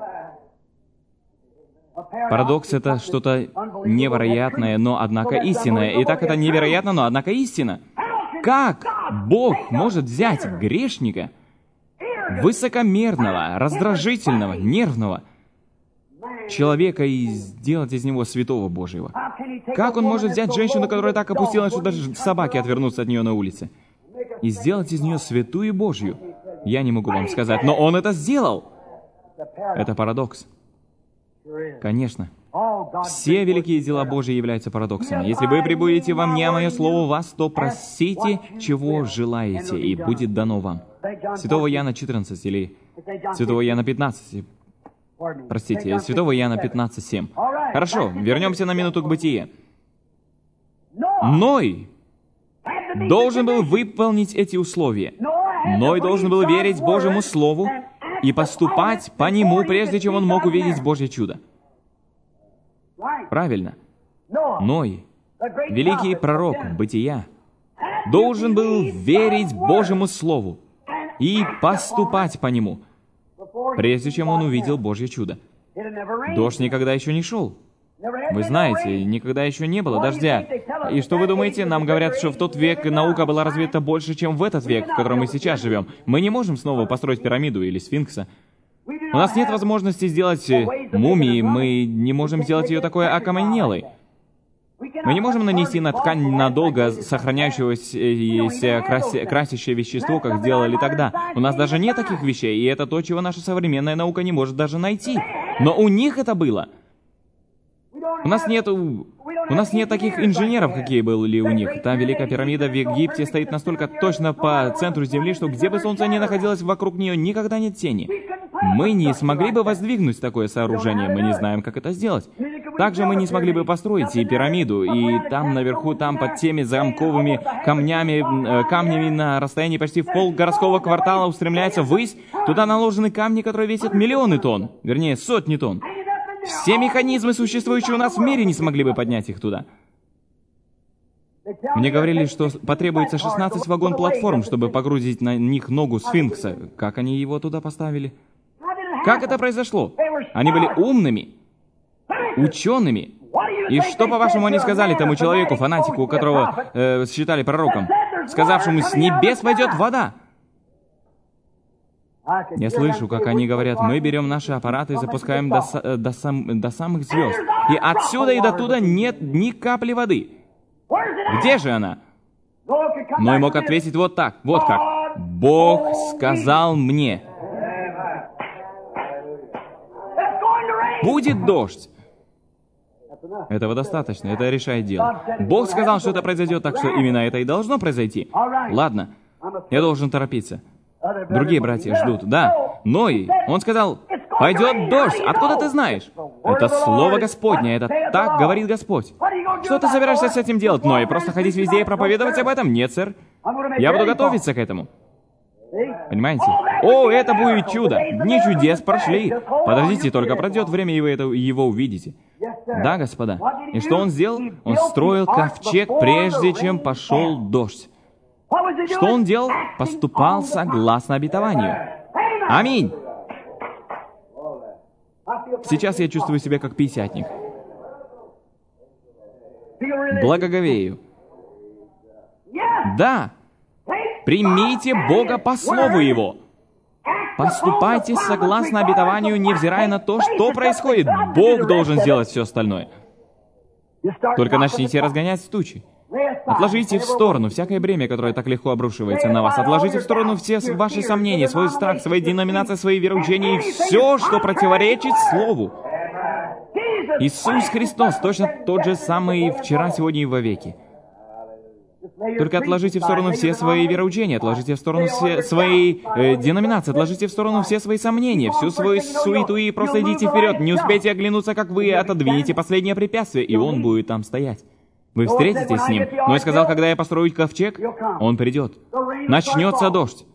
Парадокс — это что-то невероятное, но однако истинное. Итак, это невероятно, но однако истина. Как Бог может взять грешника, высокомерного, раздражительного, нервного человека и сделать из него святого Божьего? Как Он может взять женщину, которая так опустилась, что даже собаки отвернутся от нее на улице, и сделать из нее святую Божью? Я не могу вам сказать, но Он это сделал. Это парадокс. Конечно. Все великие дела Божьи являются парадоксами. Если вы пребудете во мне, а мое слово в вас, то просите, чего желаете, и будет дано вам. Святого Иоанна 14 или Святого Иоанна 15. Простите, Святого Иоанна 15:7. Хорошо, вернемся на минуту к Бытие. Ной должен был выполнить эти условия. Ной должен был верить Божьему Слову и поступать по нему, прежде чем он мог увидеть Божье чудо. Правильно. Ной, великий пророк Бытия, должен был верить Божьему Слову и поступать по нему, прежде чем он увидел Божье чудо. Дождь никогда еще не шел. Вы знаете, никогда еще не было дождя. И что вы думаете? Нам говорят, что в тот век наука была развита больше, чем в этот век, в котором мы сейчас живем. Мы не можем снова построить пирамиду или сфинкса. У нас нет возможности сделать мумии, мы не можем сделать ее такой окаменелой. Мы не можем нанести на ткань надолго сохраняющееся красящее вещество, как сделали тогда. У нас даже нет таких вещей, и это то, чего наша современная наука не может даже найти. Но у них это было. У нас нет таких инженеров, какие были у них. Та Великая пирамида в Египте стоит настолько точно по центру Земли, что где бы солнце ни находилось, вокруг нее никогда нет тени. Мы не смогли бы воздвигнуть такое сооружение, мы не знаем, как это сделать. Также мы не смогли бы построить и пирамиду, и там наверху, там под теми замковыми камнями на расстоянии почти в полгородского квартала устремляется ввысь. Туда наложены камни, которые весят миллионы тонн, вернее, сотни тонн. Все механизмы, существующие у нас в мире, не смогли бы поднять их туда. Мне говорили, что потребуется 16 вагон-платформ, чтобы погрузить на них ногу сфинкса. Как они его туда поставили? Как это произошло? Они были умными, учеными. И что, по-вашему, они сказали тому человеку, фанатику, которого считали пророком, сказавшему, с небес войдет вода? Я слышу, как они говорят, мы берем наши аппараты и запускаем до самых звезд. И отсюда и до туда нет ни капли воды. Где же она? Ной мог ответить вот так, вот как. Бог сказал мне. Будет дождь. Этого достаточно, это решает дело. Бог сказал, что это произойдет, так что именно это и должно произойти. Ладно, я должен торопиться. Другие братья ждут. Да, Ной, он сказал, пойдет дождь. Откуда ты знаешь? Это Слово Господне, это так говорит Господь. Что ты собираешься с этим делать, Ной? Просто ходить везде и проповедовать об этом? Нет, сэр. Я буду готовиться к этому. Понимаете? О, это будет чудо! Дни чудес прошли. Подождите, только пройдет время, и вы его увидите. Да, господа. И что он сделал? Он строил ковчег, прежде чем пошел дождь. Что он делал? Поступал согласно обетованию. Аминь! Сейчас я чувствую себя как пятидесятник. Благоговею. Да! Примите Бога по слову Его. Поступайте согласно обетованию, невзирая на то, что происходит. Бог должен сделать все остальное. Только начните разгонять тучи. Отложите в сторону всякое бремя, которое так легко обрушивается на вас. Отложите в сторону все ваши сомнения, свой страх, свои деноминации, свои вероучения и все, что противоречит Слову. Иисус Христос точно тот же самый вчера, сегодня и вовеки. Только отложите в сторону все свои вероучения, отложите в сторону все свои деноминации, отложите в сторону все свои сомнения, всю свою суету и просто идите вперед. Не успейте оглянуться, как вы отодвинете последнее препятствие, и он будет там стоять. Вы встретитесь с ним. Но я сказал, когда я построю ковчег, он придет. Начнется дождь.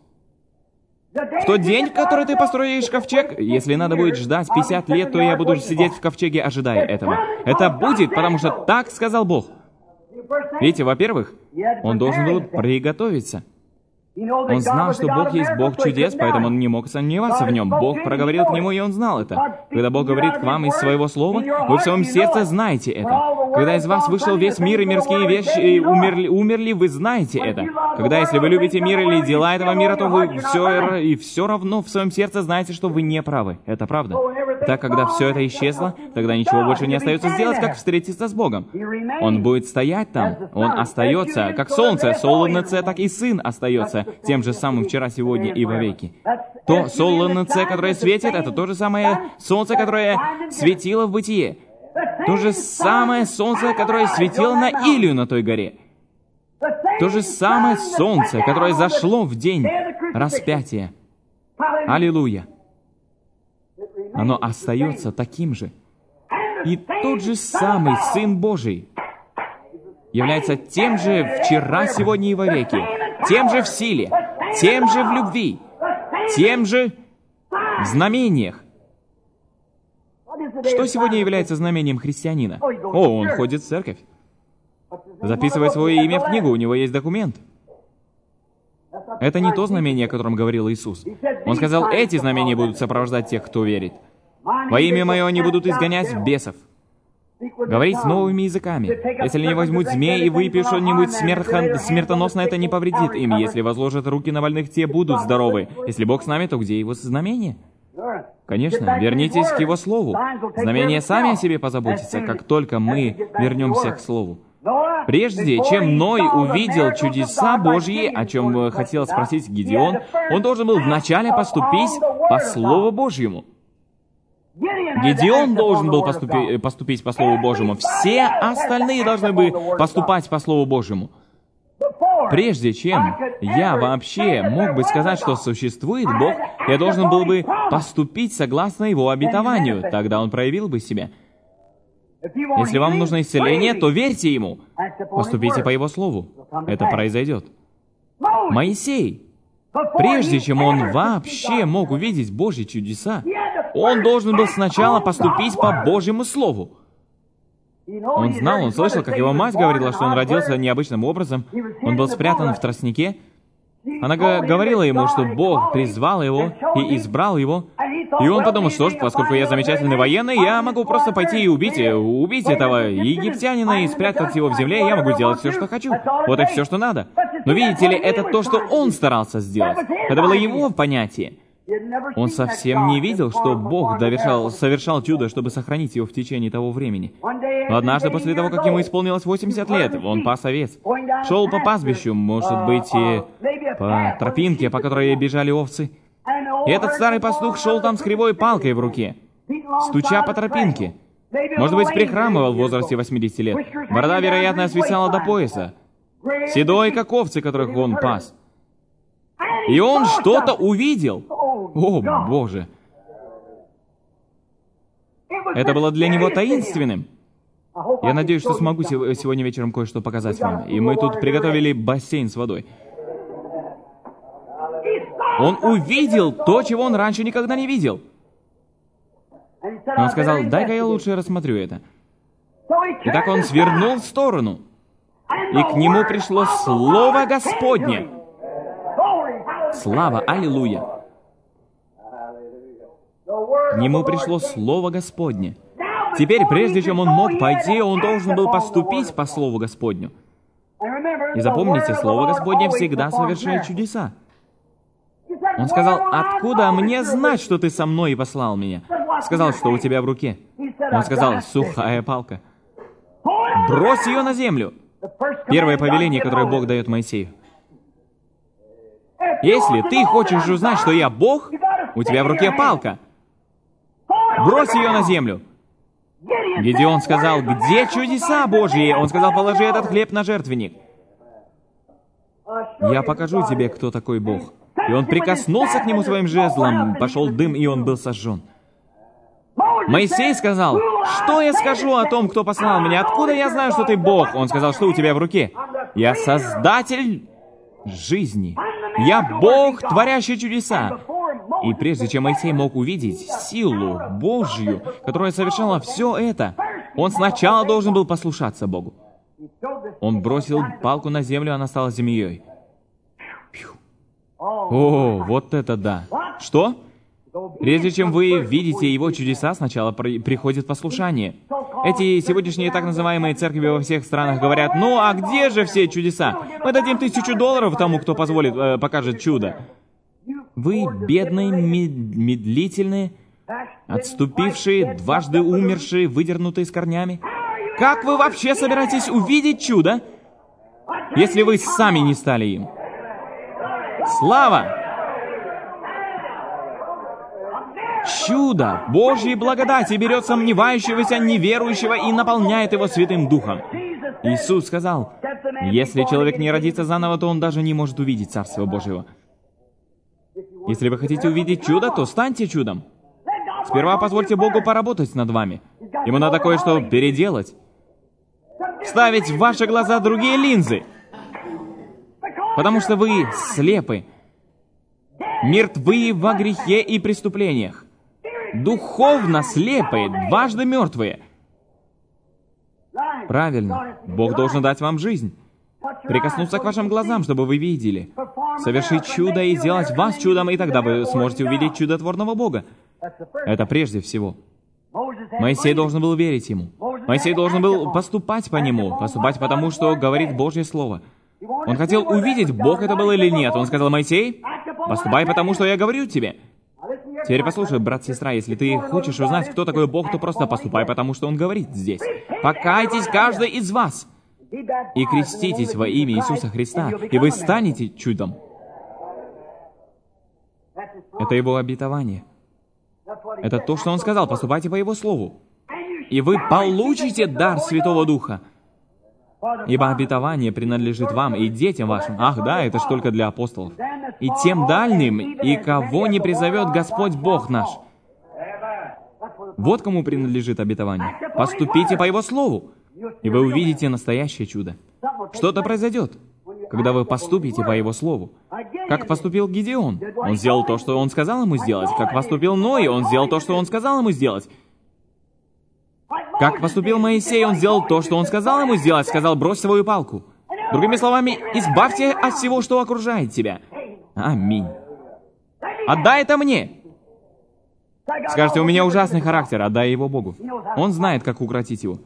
В тот день, в который ты построишь ковчег, если надо будет ждать 50 лет, то я буду сидеть в ковчеге, ожидая этого. Это будет, потому что так сказал Бог. Видите, во-первых, он должен был приготовиться. Он знал, что Бог есть Бог чудес, поэтому он не мог сомневаться в нем. Бог проговорил к нему, и он знал это. Когда Бог говорит к вам из своего слова, вы в своем сердце знаете это. Когда из вас вышел весь мир и мирские вещи умерли, вы знаете это. Когда, если вы любите мир или дела этого мира, то вы все равно в своем сердце знаете, что вы не правы. Это правда. Так, когда все это исчезло, тогда ничего больше не остается сделать, как встретиться с Богом. Он будет стоять там. Он остается, как солнце, солнце, так и Сын остается тем же самым вчера, сегодня и вовеки. То солнце, которое светит, это то же самое солнце, которое светило в бытие. То же самое солнце, которое светило на Илью на той горе. То же самое солнце, которое зашло в день распятия. Аллилуйя! Оно остается таким же. И тот же самый Сын Божий является тем же вчера, сегодня и вовеки. Тем же в силе, тем же в любви, тем же в знамениях. Что сегодня является знамением христианина? О, он ходит в церковь. Записывает свое имя в книгу, у него есть документ. Это не то знамение, о котором говорил Иисус. Он сказал, эти знамения будут сопровождать тех, кто верит. Во имя Мое они будут изгонять бесов. Говорить новыми языками. Если они возьмут змей и выпьют что-нибудь смертоносное, это не повредит им. Если возложат руки на больных, те будут здоровы. Если Бог с нами, то где Его знамение? Конечно, вернитесь к Его Слову. Знамения сами о себе позаботятся, как только мы вернемся к Слову. Прежде чем Ной увидел чудеса Божьи, о чем хотел спросить Гидеон, он должен был вначале поступить по Слову Божьему. Гедеон должен был поступить по Слову Божьему. Все остальные должны были поступать по Слову Божьему. Прежде чем я вообще мог бы сказать, что существует Бог, я должен был бы поступить согласно Его обетованию. Тогда Он проявил бы себя. Если вам нужно исцеление, то верьте Ему. Поступите по Его Слову. Это произойдет. Моисей, прежде чем он вообще мог увидеть Божьи чудеса, он должен был сначала поступить по Божьему Слову. Он знал, он слышал, как его мать говорила, что он родился необычным образом. Он был спрятан в тростнике. Она говорила ему, что Бог призвал его и избрал его. И он подумал, что ж, поскольку я замечательный военный, я могу просто пойти и убить этого египтянина и спрятать его в земле, и я могу делать все, что хочу. Вот и все, что надо. Но видите ли, это то, что он старался сделать. Это было его понятие. Он совсем не видел, что Бог совершал чудо, чтобы сохранить его в течение того времени. Но однажды, после того, как ему исполнилось 80 лет, он пас овец. Шел по пастбищу, может быть, по тропинке, по которой бежали овцы. И этот старый пастух шел там с кривой палкой в руке, стуча по тропинке. Может быть, прихрамывал в возрасте 80 лет. Борода, вероятно, свисала до пояса. Седой, как овцы, которых он пас. И он что-то увидел. О, Боже! Это было для него таинственным. Я надеюсь, что смогу сегодня вечером кое-что показать вам. И мы тут приготовили бассейн с водой. Он увидел то, чего он раньше никогда не видел. Он сказал, дай-ка я лучше рассмотрю это. И так он свернул в сторону. И к нему пришло Слово Господне. Слава, аллилуйя! К нему пришло Слово Господне. Теперь, прежде чем он мог пойти, он должен был поступить по Слову Господню. И запомните, Слово Господне всегда совершает чудеса. Он сказал, откуда мне знать, что ты со мной и послал меня? Сказал, что у тебя в руке. Он сказал, сухая палка. Брось ее на землю. Первое повеление, которое Бог дает Моисею. Если ты хочешь узнать, что я Бог, у тебя в руке палка. Брось ее на землю. Гедеон сказал, где чудеса Божьи? Он сказал, положи этот хлеб на жертвенник. Я покажу тебе, кто такой Бог. И он прикоснулся к нему своим жезлом, пошел дым, и он был сожжен. Моисей сказал, что я скажу о том, кто послал меня? Откуда я знаю, что ты Бог? Он сказал, что у тебя в руке? Я Создатель жизни. Я Бог, творящий чудеса. И прежде чем Моисей мог увидеть силу Божью, которая совершала все это, он сначала должен был послушаться Богу. Он бросил палку на землю, она стала змеей. О, вот это да! Что? Прежде чем вы видите его чудеса, сначала приходит послушание. Эти сегодняшние так называемые церкви во всех странах говорят, ну а где же все чудеса? Мы дадим $1000 тому, кто покажет чудо. Вы, бедные, медлительные, отступившие, дважды умершие, выдернутые с корнями. Как вы вообще собираетесь увидеть чудо, если вы сами не стали им? Слава! Чудо Божьей благодати берет сомневающегося, неверующего и наполняет его Святым Духом. Иисус сказал, если человек не родится заново, то он даже не может увидеть Царство Божьего. Если вы хотите увидеть чудо, то станьте чудом. Сперва позвольте Богу поработать над вами. Ему надо кое-что переделать. Вставить в ваши глаза другие линзы. Потому что вы слепы. Мертвы во грехе и преступлениях. Духовно слепые, дважды мертвые. Правильно. Бог должен дать вам жизнь. Прикоснуться к вашим глазам, чтобы вы видели. Совершить чудо и сделать вас чудом, и тогда вы сможете увидеть чудотворного Бога. Это прежде всего. Моисей должен был верить Ему. Моисей должен был поступать по Нему, поступать потому, что говорит Божье Слово. Он хотел увидеть, Бог это был или нет. Он сказал, Моисей, поступай потому, что я говорю тебе. Теперь послушай, брат, сестра, если ты хочешь узнать, кто такой Бог, то просто поступай потому, что Он говорит здесь. Покайтесь каждый из вас и креститесь во имя Иисуса Христа, и вы станете чудом. Это Его обетование. Это то, что Он сказал. Поступайте по Его Слову. И вы получите дар Святого Духа. Ибо обетование принадлежит вам и детям вашим. Ах да, это ж только для апостолов. И тем дальним, и кого не призовет Господь Бог наш. Вот кому принадлежит обетование. Поступите по Его Слову, и вы увидите настоящее чудо. Что-то произойдет, когда вы поступите по Его Слову. Как поступил Гидеон? Он сделал то, что он сказал ему сделать. Как поступил Ной? Он сделал то, что он сказал ему сделать. Как поступил Моисей? Он сделал то, что он сказал ему сделать. Сказал: брось свою палку. Другими словами, избавьте от всего, что окружает тебя. Аминь. Отдай это мне. Скажете: у меня ужасный характер, отдай его Богу. Он знает, как укротить его.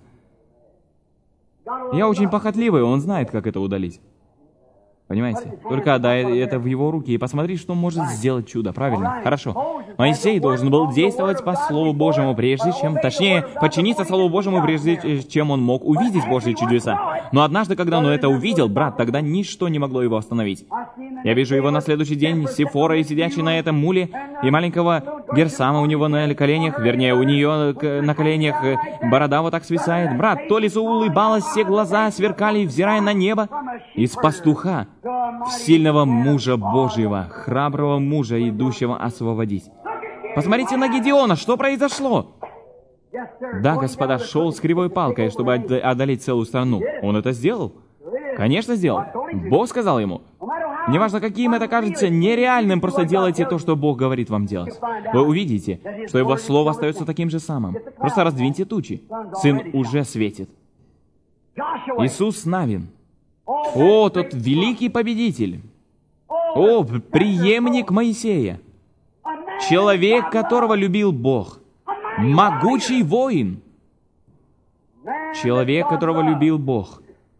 Я очень похотливый, он знает, как это удалить. Понимаете? Только отдай это в его руки и посмотри, что может сделать чудо. Правильно? Хорошо. Моисей должен был действовать по Слову Божьему, прежде чем... Точнее, подчиниться Слову Божьему, прежде чем он мог увидеть Божьи чудеса. Но однажды, когда он это увидел, брат, тогда ничто не могло его остановить. Я вижу его на следующий день, Сифора, и сидящий на этом муле, и маленького Герсама у него на коленях, вернее, у нее на коленях борода вот так свисает. Брат, то лицо улыбалось, все глаза сверкали, взирая на небо. Из пастуха в сильного мужа Божьего, храброго мужа, идущего освободить. Посмотрите на Гидеона, что произошло? Да, господа, шел с кривой палкой, чтобы одолеть целую страну. Он это сделал? Конечно, сделал. Бог сказал ему. Неважно, каким это кажется нереальным, просто делайте то, что Бог говорит вам делать. Вы увидите, что Его Слово остается таким же самым. Просто раздвиньте тучи. Сын уже светит. Иисус Навин. О, тот великий победитель! О, преемник Моисея! Человек, которого любил Бог! Могучий воин! Человек, которого любил Бог!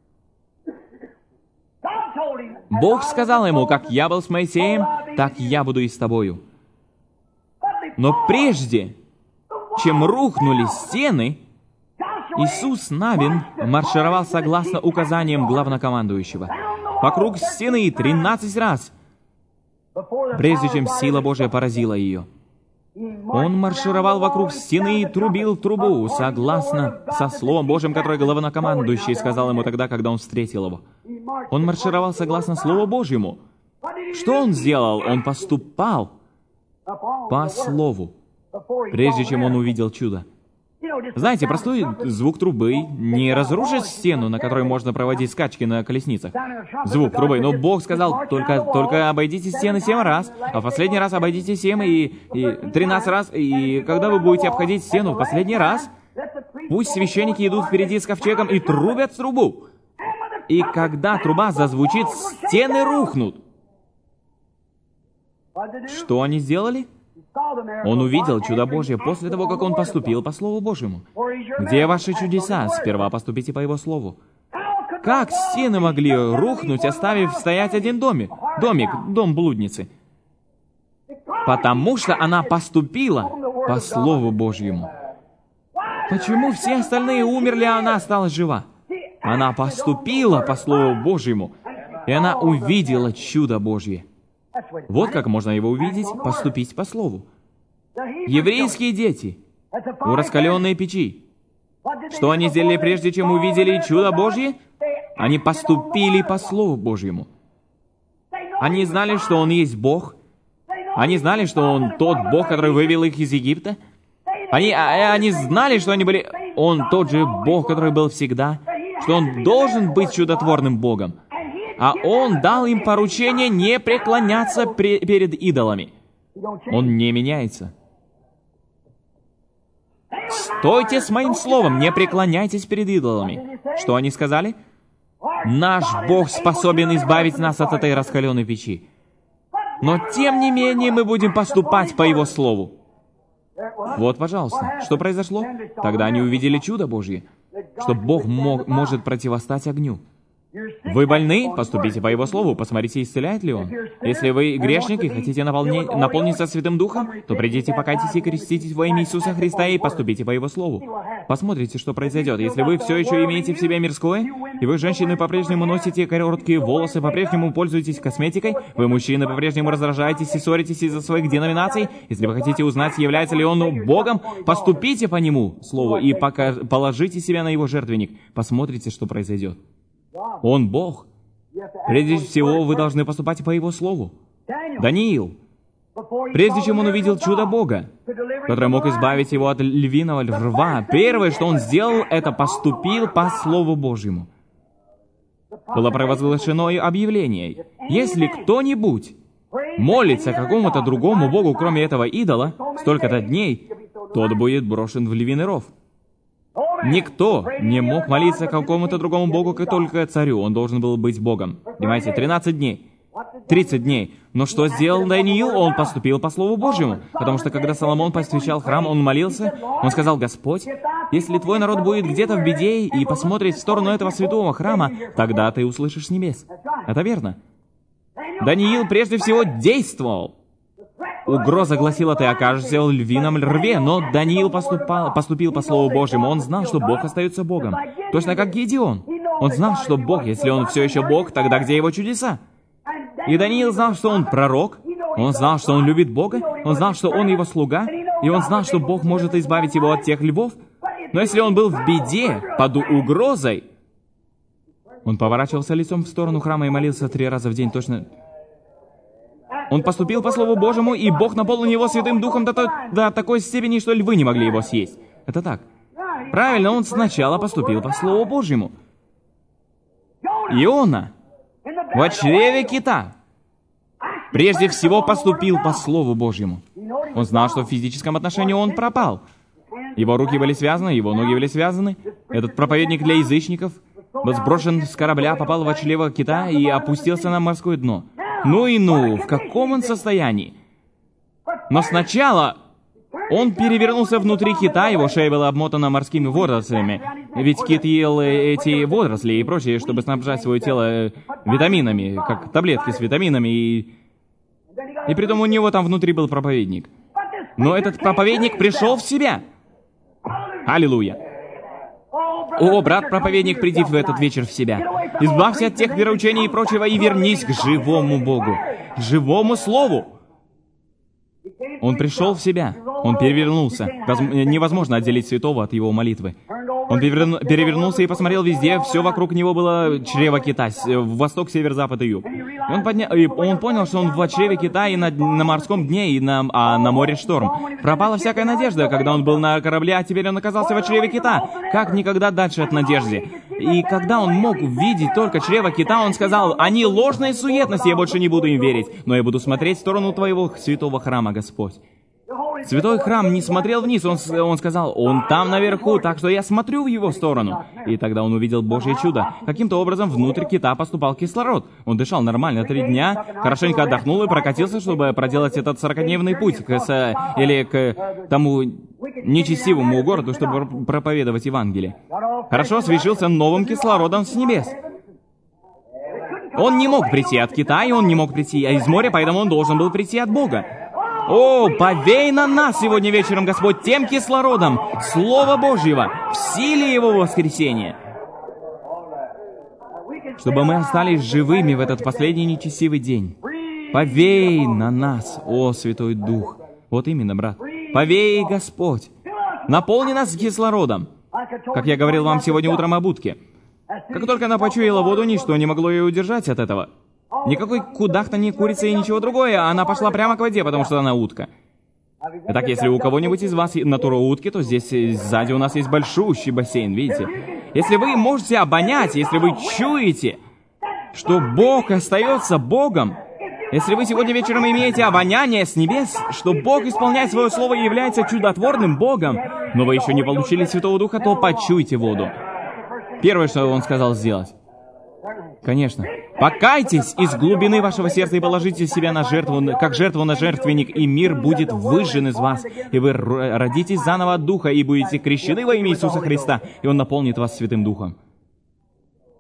Бог сказал ему: как я был с Моисеем, так я буду и с тобою. Но прежде, чем рухнули стены, Иисус Навин маршировал согласно указаниям главнокомандующего вокруг стены 13 раз, прежде чем сила Божия поразила ее. Он маршировал вокруг стены и трубил в трубу, согласно со Словом Божьим, которое главнокомандующий сказал ему тогда, когда он встретил его. Он маршировал согласно Слову Божьему. Что он сделал? Он поступал по Слову, прежде чем он увидел чудо. Знаете, простой звук трубы не разрушит стену, на которой можно проводить скачки на колесницах. Звук трубы. Но Бог сказал: только обойдите стены 7 раз, а в последний раз обойдите 7 и 13 раз. И когда вы будете обходить стену в последний раз, пусть священники идут впереди с ковчегом и трубят в трубу. И когда труба зазвучит, стены рухнут. Что они сделали? Он увидел чудо Божье после того, как он поступил по Слову Божьему. Где ваши чудеса? Сперва поступите по Его Слову. Как стены могли рухнуть, оставив стоять один домик, дом блудницы? Потому что она поступила по Слову Божьему. Почему все остальные умерли, а она осталась жива? Она поступила по Слову Божьему, и она увидела чудо Божье. Вот как можно его увидеть, поступить по Слову. Еврейские дети у раскаленной печи. Что они сделали, прежде чем увидели чудо Божье? Они поступили по Слову Божьему. Они знали, что Он есть Бог. Они знали, что Он тот Бог, который вывел их из Египта. Они знали, что они были... Он тот же Бог, который был всегда, что Он должен быть чудотворным Богом. А Он дал им поручение не преклоняться перед идолами. Он не меняется. Стойте с моим словом, не преклоняйтесь перед идолами. Что они сказали? Наш Бог способен избавить нас от этой раскаленной печи. Но тем не менее мы будем поступать по Его слову. Вот, пожалуйста, что произошло? Тогда они увидели чудо Божье, что Бог может противостать огню. Вы больны? Поступите по Его Слову, посмотрите, исцеляет ли Он. Если вы грешник и хотите наполниться Святым Духом, то придите, покайтесь и креститесь во имя Иисуса Христа и поступите по Его Слову. Посмотрите, что произойдет. Если вы все еще имеете в себе мирское, и вы, женщины, по-прежнему носите короткие волосы, по-прежнему пользуетесь косметикой, вы, мужчины, по-прежнему раздражаетесь и ссоритесь из-за своих деноминаций, если вы хотите узнать, является ли Он Богом, поступите по Нему Слову и положите себя на Его жертвенник. Посмотрите, что произойдет. Он Бог. Прежде всего, вы должны поступать по Его Слову. Даниил, прежде чем он увидел чудо Бога, который мог избавить его от львиного рва, первое, что он сделал, это поступил по Слову Божьему. Было провозглашено объявление: если кто-нибудь молится какому-то другому Богу, кроме этого идола, столько-то дней, тот будет брошен в львиный ров. Никто не мог молиться какому-то другому Богу, как только царю. Он должен был быть Богом. Понимаете, 13 дней. 30 дней. Но что сделал Даниил? Он поступил по Слову Божьему. Потому что, когда Соломон посвящал храм, он молился, он сказал: «Господь, если твой народ будет где-то в беде и посмотрит в сторону этого святого храма, тогда ты услышишь с небес». Это верно. Даниил прежде всего действовал. Угроза гласила: ты окажешься в львином рве, но Даниил поступил по Слову Божьему. Он знал, что Бог остается Богом. Точно как Гедеон. Он знал, что Бог, если Он все еще Бог, тогда где Его чудеса? И Даниил знал, что он пророк, он знал, что он любит Бога, он знал, что он Его слуга, и он знал, что Бог может избавить его от тех львов. Но если он был в беде, под угрозой, он поворачивался лицом в сторону храма и молился 3 раза в день, точно. Он поступил по Слову Божьему, и Бог наполнил его Святым Духом до такой степени, что львы не могли его съесть. Это так. Правильно, он сначала поступил по Слову Божьему. Иона в чреве кита прежде всего поступил по Слову Божьему. Он знал, что в физическом отношении он пропал. Его руки были связаны, его ноги были связаны. Этот проповедник для язычников был сброшен с корабля, попал в чрево кита и опустился на морское дно. Ну и ну, в каком он состоянии? Но сначала он перевернулся внутри кита, его шея была обмотана морскими водорослями. Ведь кит ел эти водоросли и прочее, чтобы снабжать свое тело витаминами, как таблетки с витаминами. И притом у него там внутри был проповедник. Но этот проповедник пришел в себя. Аллилуйя. О, брат-проповедник, приди в этот вечер в себя. Избавься от тех вероучений и прочего и вернись к живому Богу, к живому Слову. Он пришел в себя. Он перевернулся. Невозможно отделить святого от его молитвы. Он перевернулся и посмотрел везде. Все вокруг него было чрево кита. Восток, север, запад и юг. И он понял, что он в чреве кита и на морском дне, а на море шторм. Пропала всякая надежда, когда он был на корабле, а теперь он оказался в чреве кита. Как никогда дальше от надежды. И когда он мог видеть только чрево кита, он сказал: «Они ложные суетности, я больше не буду им верить, но я буду смотреть в сторону Твоего святого храма, Господь». Святой храм не смотрел вниз, он сказал: «Он там наверху, так что я смотрю в его сторону». И тогда он увидел Божье чудо. Каким-то образом внутрь кита поступал кислород. Он дышал нормально 3 дня, хорошенько отдохнул и прокатился, чтобы проделать этот 40-дневный путь к тому нечестивому городу, чтобы проповедовать Евангелие. Хорошо освежился новым кислородом с небес. Он не мог прийти от кита, и он не мог прийти из моря, поэтому он должен был прийти от Бога. О, повей на нас сегодня вечером, Господь, тем кислородом Слова Божьего в силе Его воскресения, чтобы мы остались живыми в этот последний нечестивый день. Повей на нас, о Святой Дух. Вот именно, брат. Повей, Господь. Наполни нас кислородом. Как я говорил вам сегодня утром об утке. Как только она почуяла воду, ничто не могло ее удержать от этого. Никакой кудахтаньи, курицы и ничего другое, она пошла прямо к воде, потому что она утка. Итак, если у кого-нибудь из вас натура утки, то здесь сзади у нас есть большущий бассейн, видите? Если вы можете обонять, если вы чуете, что Бог остается Богом, если вы сегодня вечером имеете обоняние с небес, что Бог исполняет свое слово и является чудотворным Богом, но вы еще не получили Святого Духа, то почуйте воду. Первое, что Он сказал сделать. Конечно. Покайтесь из глубины вашего сердца и положите себя на жертву, как жертву на жертвенник, и мир будет выжжен из вас, и вы родитесь заново от Духа, и будете крещены во имя Иисуса Христа, и Он наполнит вас Святым Духом.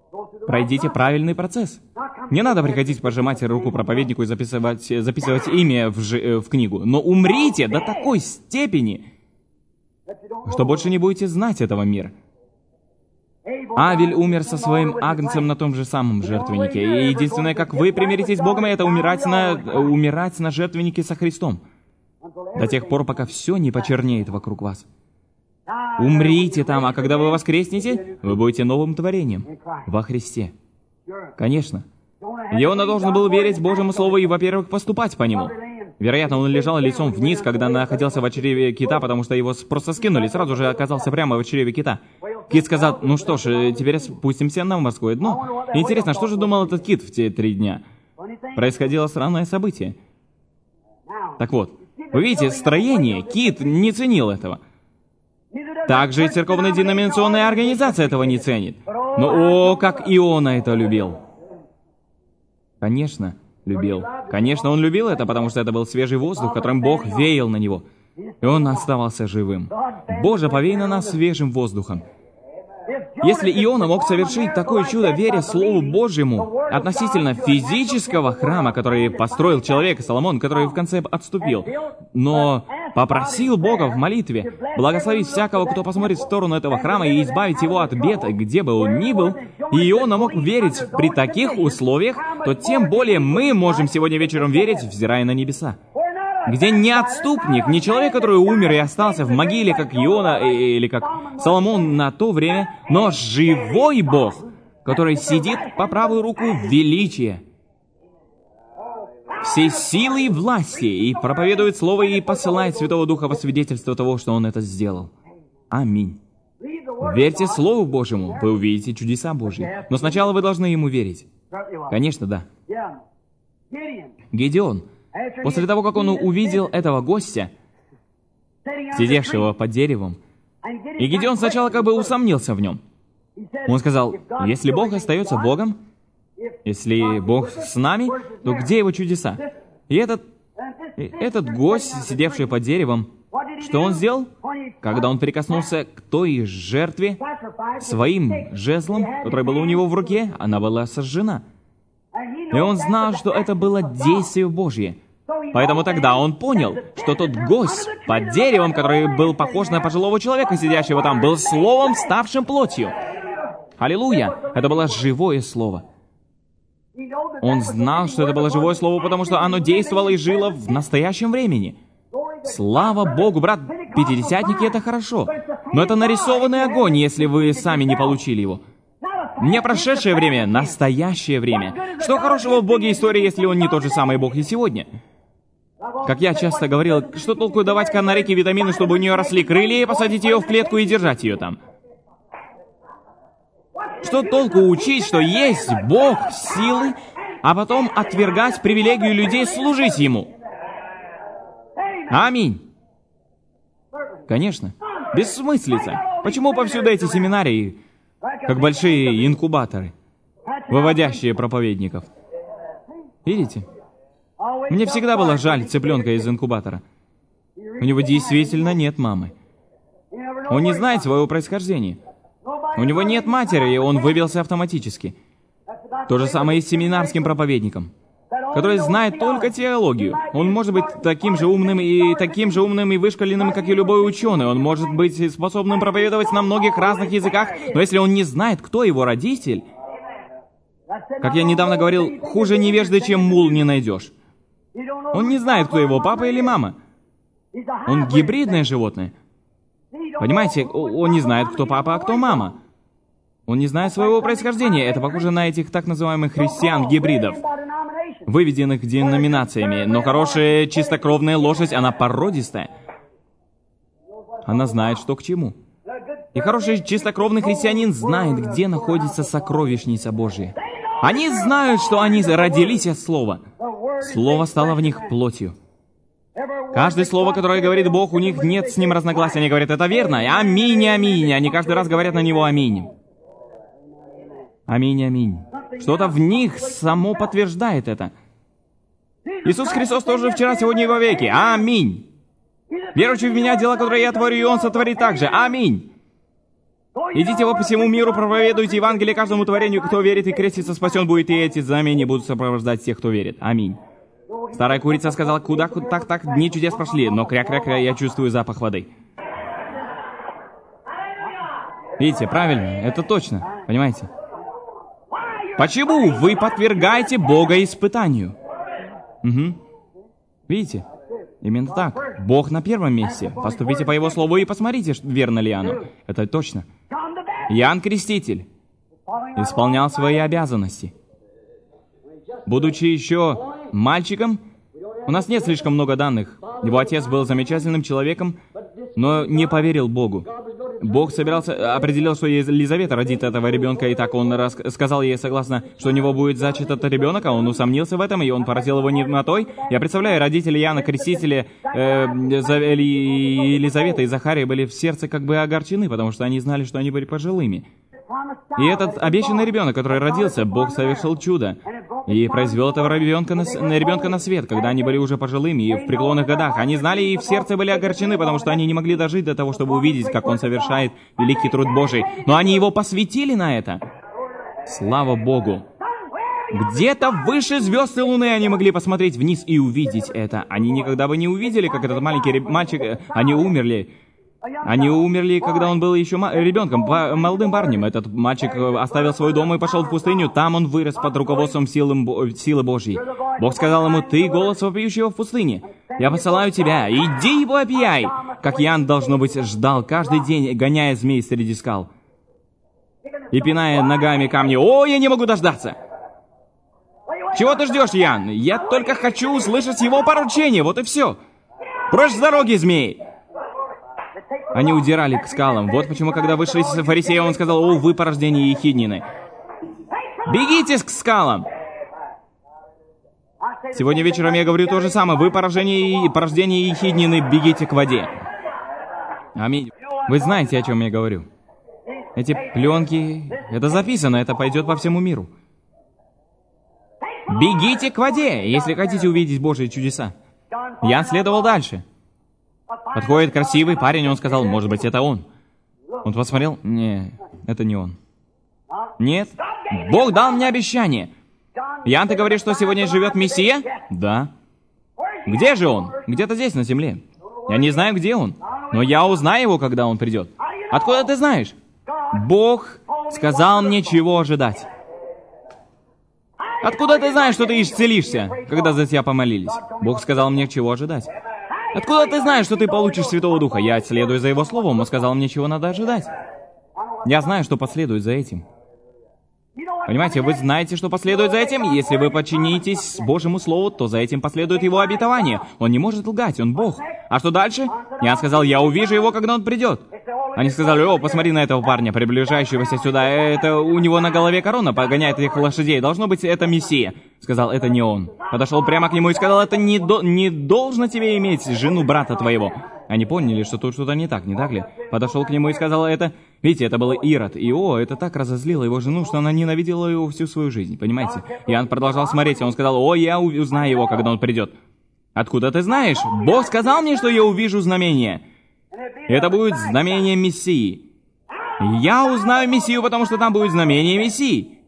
Пройдите правильный процесс. Не надо приходить пожимать руку проповеднику и записывать имя в книгу. Но умрите до такой степени, что больше не будете знать этого мира. Авель умер со своим агнцем на том же самом жертвеннике. И единственное, как вы примиритесь с Богом, это умирать на жертвеннике со Христом. До тех пор, пока все не почернеет вокруг вас. Умрите там, а когда вы воскреснете, вы будете новым творением во Христе. Конечно. Иона должен был верить Божьему Слову и, во-первых, поступать по нему. Вероятно, он лежал лицом вниз, когда находился в чреве кита, потому что его просто скинули, сразу же оказался прямо в чреве кита. Кит сказал: ну что ж, теперь спустимся на морское дно. Интересно, что же думал этот кит в те 3 дня? Происходило странное событие. Так вот, вы видите, строение, кит не ценил этого. Также и церковно-деноминационная организация этого не ценит. Но как Иона это любил. Конечно, любил. Конечно, он любил это, потому что это был свежий воздух, которым Бог веял на него. И он оставался живым. Боже, повей на нас свежим воздухом. Если Иона мог совершить такое чудо, веря Слову Божьему, относительно физического храма, который построил человек, Соломон, который в конце отступил, но попросил Бога в молитве благословить всякого, кто посмотрит в сторону этого храма и избавить его от бед, где бы он ни был, и Иона мог верить при таких условиях, то тем более мы можем сегодня вечером верить, взирая на небеса. Где не отступник, не человек, который умер и остался в могиле, как Иона или как Соломон на то время, но живой Бог, который сидит по правую руку величия, всей силы и власти, и проповедует Слово и посылает Святого Духа во свидетельство того, что Он это сделал. Аминь. Верьте Слову Божьему, вы увидите чудеса Божьи. Но сначала вы должны Ему верить. Конечно, да. Гедеон. После того, как он увидел этого гостя, сидевшего под деревом, и Гедеон сначала как бы усомнился в нем. Он сказал: если Бог остается Богом, если Бог с нами, то где Его чудеса? И этот гость, сидевший под деревом, что он сделал? Когда он прикоснулся к той жертве своим жезлом, который был у него в руке, она была сожжена. И он знал, что это было действие Божье. Поэтому тогда он понял, что тот гость под деревом, который был похож на пожилого человека, сидящего там, был словом, ставшим плотью. Аллилуйя! Это было живое слово. Он знал, что это было живое слово, потому что оно действовало и жило в настоящем времени. Слава Богу, брат, пятидесятники — это хорошо. Но это нарисованный огонь, если вы сами не получили его. Не прошедшее время, настоящее время. Что хорошего в Боге истории, если Он не тот же самый Бог и сегодня? Как я часто говорил, что толку давать канарике витамины, чтобы у нее росли крылья, и посадить ее в клетку и держать ее там? Что толку учить, что есть Бог силы, а потом отвергать привилегию людей служить Ему? Аминь. Конечно. Бессмыслица. Почему повсюду эти семинарии, как большие инкубаторы, выводящие проповедников? Видите? Мне всегда было жаль цыпленка из инкубатора. У него действительно нет мамы. Он не знает своего происхождения. У него нет матери, и он вывелся автоматически. То же самое и с семинарским проповедником, который знает только теологию. Он может быть таким же умным и вышкаленным, как и любой ученый. Он может быть способным проповедовать на многих разных языках, но если он не знает, кто его родитель, как я недавно говорил, хуже невежды, чем мул, не найдешь. Он не знает, кто его папа или мама. Он гибридное животное. Понимаете, он не знает, кто папа, а кто мама. Он не знает своего происхождения. Это похоже на этих так называемых христиан-гибридов, выведенных деноминациями. Но хорошая чистокровная лошадь, она породистая. Она знает, что к чему. И хороший чистокровный христианин знает, где находится сокровищница Божья. Они знают, что они родились от Слова. Слово стало в них плотью. Каждое слово, которое говорит Бог, у них нет с ним разногласий. Они говорят: это верно. Аминь, аминь. Они каждый раз говорят на него аминь. Аминь, аминь. Что-то в них само подтверждает это. Иисус Христос тоже вчера, сегодня и вовеки. Аминь. Верующий в Меня, дела, которые я творю, и Он сотворит так же. Аминь. Идите по всему миру, проповедуйте Евангелие каждому творению, кто верит и крестится, спасен будет, и эти знамения будут сопровождать тех, кто верит. Аминь. Старая курица сказала, куда так, дни чудес прошли, но кря-кря-кря, я чувствую запах воды. Видите, правильно, это точно, понимаете? Почему вы подвергаете Бога испытанию? Угу. Видите? Именно так. Бог на первом месте. Поступите по Его слову и посмотрите, верно ли оно. Это точно. Иоанн Креститель исполнял свои обязанности. Будучи еще мальчиком, у нас нет слишком много данных. Его отец был замечательным человеком, но не поверил Богу. Бог определил, что Елизавета родит этого ребенка, и так он сказал ей согласно, что у него будет зачат этот ребенок, а он усомнился в этом, и он поразил его немотой. Я представляю, родители Иоанна Крестителя, Елизавета и Захария были в сердце как бы огорчены, потому что они знали, что они были пожилыми. И этот обещанный ребенок, который родился, Бог совершил чудо и произвел этого ребенка на свет, когда они были уже пожилыми и в преклонных годах. Они знали и в сердце были огорчены, потому что они не могли дожить до того, чтобы увидеть, как он совершает великий труд Божий. Но они его посвятили на это. Слава Богу! Где-то выше звезд и луны они могли посмотреть вниз и увидеть это. Они никогда бы не увидели, как этот маленький мальчик, они умерли. Они умерли, когда он был еще ребенком, молодым парнем. Этот мальчик оставил свой дом и пошел в пустыню. Там он вырос под руководством силы Божьей. Бог сказал ему, ты голос вопиющего в пустыне. Я посылаю тебя, иди и вопияй. Как Иоанн, должно быть, ждал каждый день, гоняя змей среди скал. И пиная ногами камни, о, я не могу дождаться. Чего ты ждешь, Иоанн? Я только хочу услышать его поручение, вот и все. Прочь с дороги, змей. Они удирали к скалам. Вот почему, когда вышли из фарисея, он сказал, о, вы порождение ехиднины. Бегите к скалам. Сегодня вечером я говорю то же самое. Вы порождение ехиднины, бегите к воде. Аминь. Вы знаете, о чем я говорю. Эти пленки, это записано, это пойдет по всему миру. Бегите к воде, если хотите увидеть Божьи чудеса. Я следовал дальше. Подходит красивый парень, он сказал, может быть, это он. Он посмотрел, не, это не он. Нет, Бог дал мне обещание. Иоанн, ты говоришь, что сегодня живет Мессия? Да. Где же он? Где-то здесь, на земле. Я не знаю, где он, но я узнаю его, когда он придет. Откуда ты знаешь? Бог сказал мне, чего ожидать. Откуда ты знаешь, что ты исцелишься, когда за тебя помолились? Бог сказал мне, чего ожидать. Откуда ты знаешь, что ты получишь Святого Духа? Я следую за Его Словом, Он сказал мне, чего надо ожидать. Я знаю, что последует за этим. Понимаете, вы знаете, что последует за этим? Если вы подчинитесь Божьему Слову, то за этим последует Его обетование. Он не может лгать, Он Бог. А что дальше? Я сказал, я увижу Его, когда Он придет. Они сказали, о, посмотри на этого парня, приближающегося сюда. Это у него на голове корона, погоняет этих лошадей. Должно быть, это Мессия. Сказал, это не он. Подошел прямо к нему и сказал, это не должно тебе иметь жену брата твоего. Они поняли, что тут что-то не так ли? Подошел к нему и сказал, это... Видите, это был Ирод. И, это так разозлило его жену, что она ненавидела его всю свою жизнь. Понимаете? Иоанн продолжал смотреть, и он сказал, я узнаю его, когда он придет. Откуда ты знаешь? Бог сказал мне, что я увижу знамение. Это будет знамение Мессии. Я узнаю Мессию, потому что там будет знамение Мессии.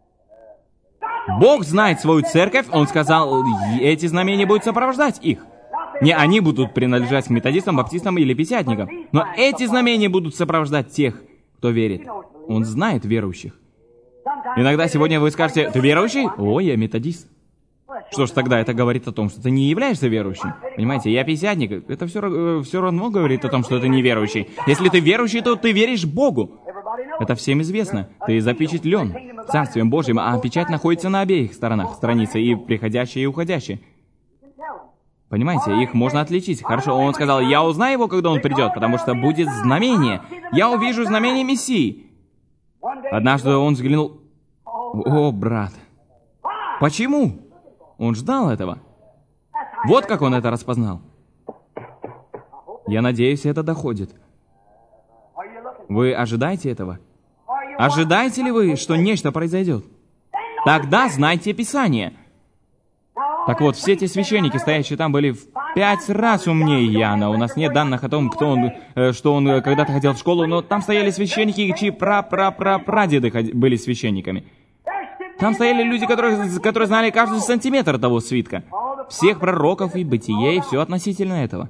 Бог знает свою церковь, Он сказал, эти знамения будут сопровождать их. Не они будут принадлежать к методистам, баптистам или пятидесятникам, но эти знамения будут сопровождать тех, кто верит. Он знает верующих. Иногда сегодня вы скажете, ты верующий? О, я методист. Что ж, тогда это говорит о том, что ты не являешься верующим. Понимаете, я пятидесятник. Это все равно говорит о том, что ты не верующий. Если ты верующий, то ты веришь Богу. Это всем известно. Ты запечатлен Царствием Божьим, а печать находится на обеих сторонах страницы, и приходящая, и уходящая. Понимаете, их можно отличить. Хорошо, он сказал, я узнаю его, когда он придет, потому что будет знамение. Я увижу знамение Мессии. Однажды он взглянул. О, брат. Почему? Он ждал этого. Вот как он это распознал. Я надеюсь, это доходит. Вы ожидаете этого? Ожидаете ли вы, что нечто произойдет? Тогда знайте Писание. Так вот, все эти священники, стоящие там, были 5 раз умнее Иоанна. У нас нет данных о том, что он когда-то ходил в школу, но там стояли священники, чьи прадеды были священниками. Там стояли люди, которые знали каждый сантиметр того свитка. Всех пророков и бытие, и все относительно этого.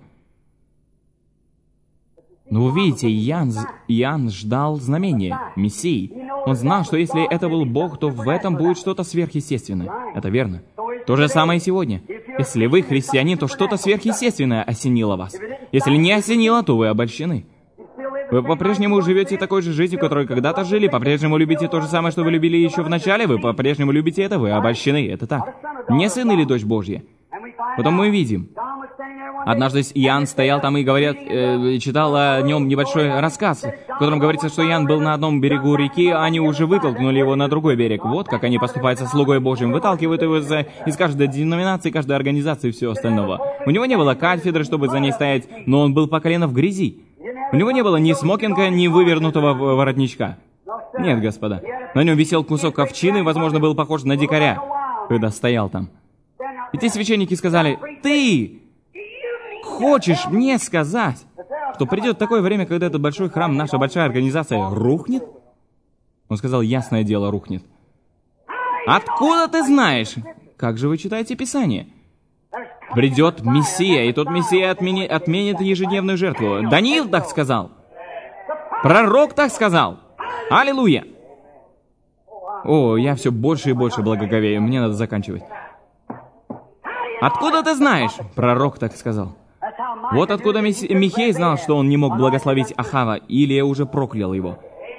Но вы видите, Иоанн ждал знамения, Мессии. Он знал, что если это был Бог, то в этом будет что-то сверхъестественное. Это верно. То же самое и сегодня. Если вы христианин, то что-то сверхъестественное осенило вас. Если не осенило, то вы обольщены. Вы по-прежнему живете такой же жизнью, которой когда-то жили, по-прежнему любите то же самое, что вы любили еще в начале, вы по-прежнему любите это, вы обольщены. Это так. Не сын или дочь Божья. Потом мы видим. Однажды Иоанн стоял там и читал о нем небольшой рассказ, в котором говорится, что Иоанн был на одном берегу реки, а они уже вытолкнули его на другой берег. Вот как они поступают со слугой Божьим. Выталкивают его из каждой деноминации, каждой организации и всего остального. У него не было кафедры, чтобы за ней стоять, но он был по колено в грязи. У него не было ни смокинга, ни вывернутого воротничка. Нет, господа. На нем висел кусок овчины, возможно, был похож на дикаря, когда стоял там. И те священники сказали: «Ты хочешь мне сказать, что придет такое время, когда этот большой храм, наша большая организация, рухнет?» Он сказал: «Ясное дело, рухнет». «Откуда ты знаешь? Как же вы читаете Писание?» «Придет Мессия, и тот Мессия отменит ежедневную жертву». Даниил так сказал. Пророк так сказал. Аллилуйя! О, я все больше и больше благоговею. Мне надо заканчивать. «Откуда ты знаешь?» Пророк так сказал. Вот откуда Михей знал, что он не мог благословить Ахава, Илия уже проклял его.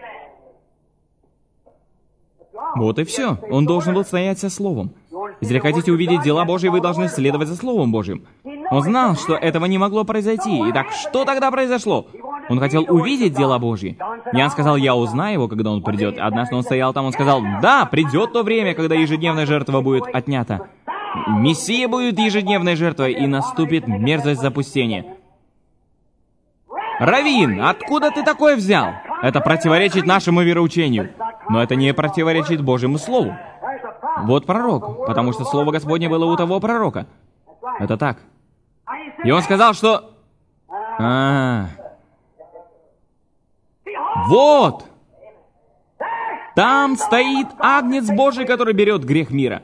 Вот и все. Он должен был стоять со Словом. Если хотите увидеть дела Божьи, вы должны следовать за Словом Божьим. Он знал, что этого не могло произойти. Итак, что тогда произошло? Он хотел увидеть дела Божьи. Иоанн сказал: «Я узнаю его, когда он придет». Однажды он стоял там, он сказал: «Да, придет то время, когда ежедневная жертва будет отнята. Мессия будет ежедневной жертвой, и наступит мерзость запустения». «Раввин, откуда ты такое взял?» Это противоречит нашему вероучению. Но это не противоречит Божьему Слову. Вот пророк, потому что Слово Господне было у того пророка. Это так. И он сказал, что... Вот! Там стоит Агнец Божий, который берет грех мира.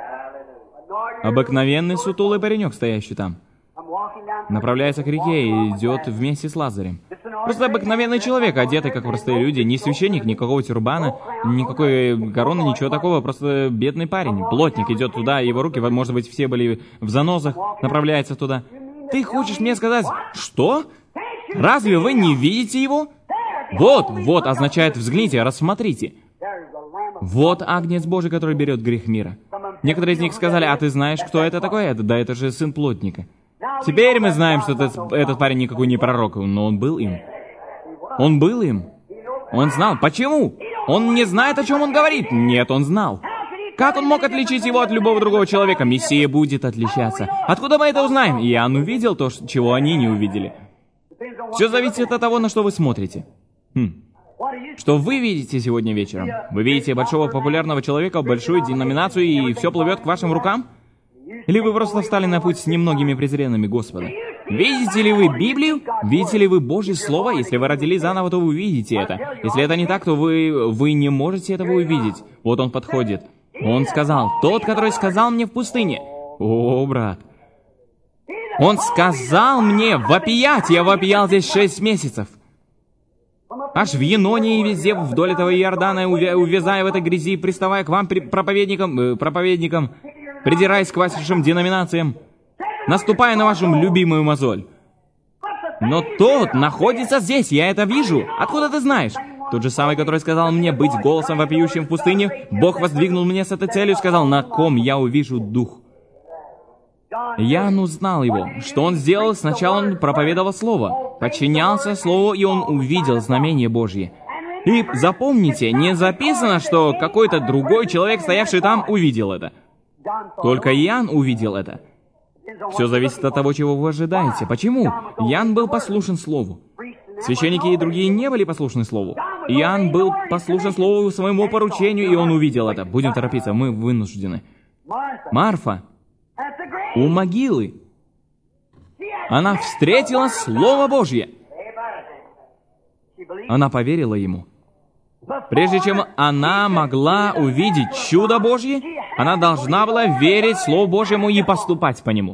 Обыкновенный сутулый паренек, стоящий там. Направляется к реке и идет вместе с Лазарем. Просто обыкновенный человек, одетый как простые люди. Ни священник, никакого тюрбана, никакой короны, ничего такого. Просто бедный парень. Плотник идет туда, его руки, может быть, все были в занозах, направляется туда. Ты хочешь мне сказать, что? Разве вы не видите его? Вот означает взгляните, рассмотрите. Вот Агнец Божий, который берет грех мира. Некоторые из них сказали: «А ты знаешь, кто это такой?» Да это же сын плотника. Теперь мы знаем, что этот парень никакой не пророк, но он был им. Он был им. Он знал. Почему? Он не знает, о чем он говорит. Нет, он знал. Как он мог отличить его от любого другого человека? Мессия будет отличаться. Откуда мы это узнаем? Иоанн увидел то, чего они не увидели. Все зависит от того, на что вы смотрите. Что вы видите сегодня вечером? Вы видите большого популярного человека, большую деноминацию, и все плывет к вашим рукам? Или вы просто встали на путь с немногими презренными Господа? Видите ли вы Библию? Видите ли вы Божье Слово? Если вы родились заново, то вы увидите это. Если это не так, то вы не можете этого увидеть. Вот он подходит. Он сказал: «Тот, который сказал мне в пустыне». О, брат. Он сказал мне вопиять. Я вопиял здесь 6 месяцев. Аж в Еноне и везде вдоль этого Иордана, увязая в этой грязи, приставая к вам, проповедникам, придираясь к вашим деноминациям, наступая на вашу любимую мозоль. Но тот находится здесь, я это вижу. Откуда ты знаешь? Тот же самый, который сказал мне быть голосом вопиющим в пустыне, Бог воздвигнул мне с этой целью, сказал: «На ком я увижу дух». Иоанн узнал его. Что он сделал? Сначала он проповедовал Слово, подчинялся Слову, и он увидел знамение Божье. И запомните, не записано, что какой-то другой человек, стоявший там, увидел это. Только Иоанн увидел это. Все зависит от того, чего вы ожидаете. Почему? Иоанн был послушен Слову. Священники и другие не были послушны Слову. Иоанн был послушен Слову, своему поручению, и он увидел это. Будем торопиться, мы вынуждены. Марфа у могилы. Она встретила Слово Божье. Она поверила Ему. Прежде чем она могла увидеть чудо Божье, она должна была верить Слову Божьему и поступать по нему.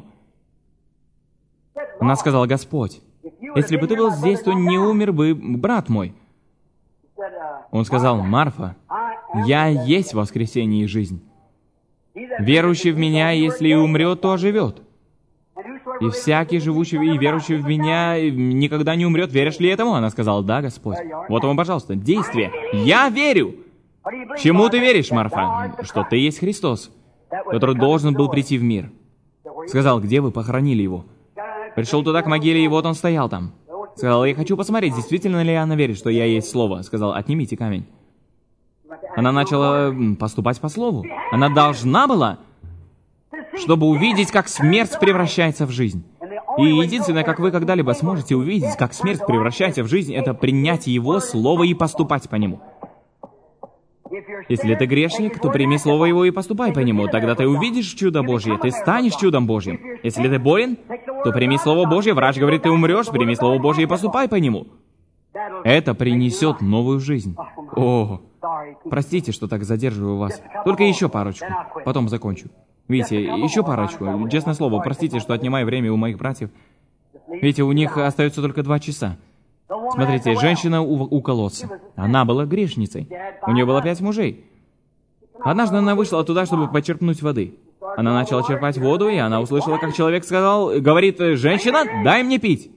Она сказала: «Господь, если бы ты был здесь, то не умер бы брат мой». Он сказал: «Марфа, я есть воскресение и жизнь. Верующий в Меня, если и умрет, то оживет. И всякий, живущий и верующий в Меня, никогда не умрет. Веришь ли этому?» Она сказала: «Да, Господь». Вот вам, пожалуйста, действие. «Я верю». Чему ты веришь, Марфа? Что ты есть Христос, который должен был прийти в мир. Сказал: «Где вы похоронили его?» Пришел туда, к могиле, и вот он стоял там. Сказал: «Я хочу посмотреть, действительно ли она верит, что я есть Слово». Сказал: «Отнимите камень». Она начала поступать по Слову. Она должна была, чтобы увидеть, как смерть превращается в жизнь. И единственное, как вы когда-либо сможете увидеть, как смерть превращается в жизнь, это принять Его Слово и поступать по нему. Если ты грешник, то прими Слово Его и поступай по нему. Тогда ты увидишь чудо Божье, ты станешь чудом Божьим. Если ты болен, то прими Слово Божье. Врач говорит: ты умрешь, прими Слово Божье и поступай по нему. Это принесет новую жизнь. О, простите, что так задерживаю вас. Только еще парочку, потом закончу. Видите, еще парочку. Честное слово, простите, что отнимаю время у моих братьев. Видите, у них остается только 2 часа. Смотрите, женщина у колодца. Она была грешницей. У нее было 5 мужей. Однажды она вышла туда, чтобы почерпнуть воды. Она начала черпать воду, и она услышала, как человек говорит: «Женщина, дай мне пить».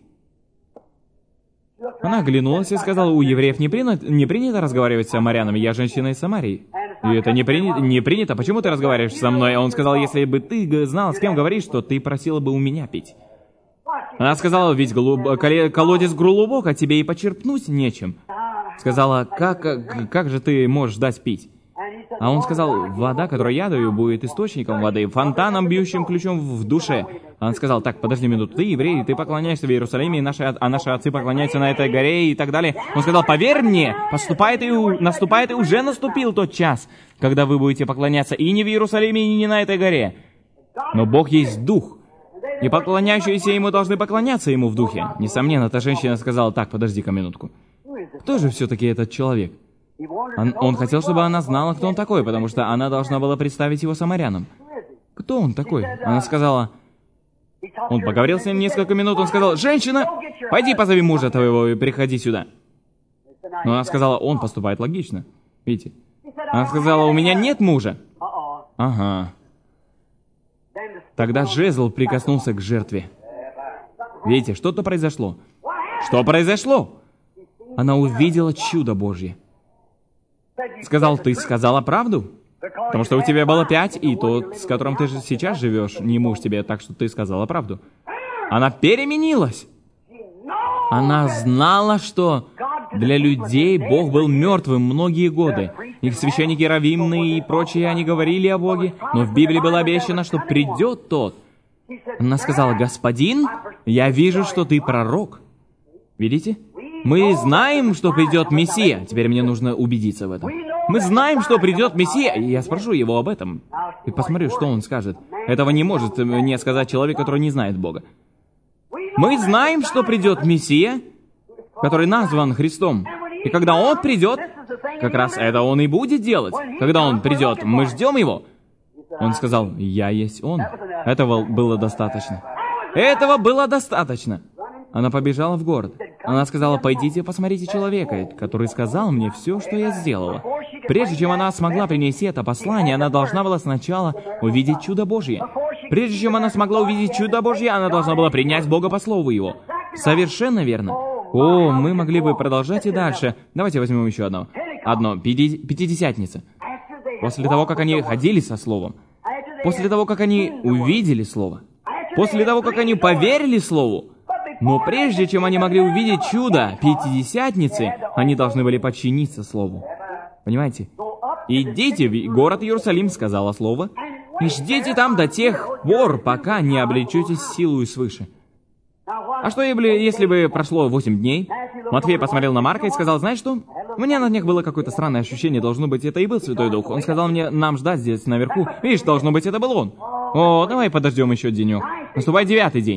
Она оглянулась и сказала: «У евреев не принято разговаривать с самарянами, я женщина из Самарии». «И это не принято, почему ты разговариваешь со мной?» А он сказал: «Если бы ты знала, с кем говоришь, то ты просила бы у меня пить». Она сказала: «Ведь колодец глубок, а тебе и почерпнуть нечем». Сказала: как же ты можешь дать пить?» А он сказал: «Вода, которую я даю, будет источником воды, фонтаном, бьющим ключом в душе». Он сказал: «Так, подожди минуту, ты еврей, ты поклоняешься в Иерусалиме, а наши отцы поклоняются на этой горе» и так далее. Он сказал: «Поверь мне, наступает и уже наступил тот час, когда вы будете поклоняться и не в Иерусалиме, и не на этой горе. Но Бог есть Дух, и поклоняющиеся Ему должны поклоняться Ему в Духе». Несомненно, эта женщина сказала: «Так, подожди-ка минутку. Кто же все-таки этот человек?» Он хотел, чтобы она знала, кто он такой, потому что она должна была представить его самарянам. «Кто он такой?» Она сказала... Он поговорил с ним несколько минут, он сказал: «Женщина, пойди позови мужа твоего и приходи сюда». Но она сказала: «Он поступает логично». Видите? Она сказала: «У меня нет мужа». Ага. Тогда жезл прикоснулся к жертве. Видите, что-то произошло. Что произошло? Она увидела чудо Божье. Сказал: «Ты сказала правду? Потому что у тебя было 5, и тот, с которым ты же сейчас живешь, не муж тебе, так что ты сказала правду». Она переменилась. Она знала, что для людей Бог был мертвым многие годы. Их священники раввины и прочие, они говорили о Боге, но в Библии было обещано, что придет тот. Она сказала: «Господин, я вижу, что ты пророк». Видите? Мы знаем, что придет Мессия. Теперь мне нужно убедиться в этом. Мы знаем, что придет Мессия. И я спрошу его об этом. И посмотрю, что он скажет. Этого не может мне сказать человек, который не знает Бога. Мы знаем, что придет Мессия, который назван Христом. И когда Он придет, как раз это Он и будет делать. Когда Он придет, мы ждем Его. Он сказал: «Я есть Он». Этого было достаточно. Этого было достаточно. Она побежала в город. Она сказала: «Пойдите посмотрите человека, который сказал мне все, что я сделала». Прежде чем она смогла принести это послание, она должна была сначала увидеть чудо Божье. Прежде чем она смогла увидеть чудо Божье, она должна была принять Бога по слову Его. Совершенно верно. О, мы могли бы продолжать и дальше. Давайте возьмем еще одно. Пятидесятница. После того, как они ходили со Словом, после того, как они увидели Слово, после того, как они поверили Слову, но прежде чем они могли увидеть чудо Пятидесятницы, они должны были подчиниться Слову. Понимаете? «Идите в город Иерусалим», — сказала Слово, «и ждите там до тех пор, пока не облечетесь силою свыше». А что, если бы прошло 8 дней? Матфей посмотрел на Марка и сказал: «Знаешь что? У меня на днях было какое-то странное ощущение, должно быть, это и был Святой Дух. Он сказал мне, нам ждать здесь наверху. Видишь, должно быть, это был он. О, давай подождем еще денек. Наступает 9-й день.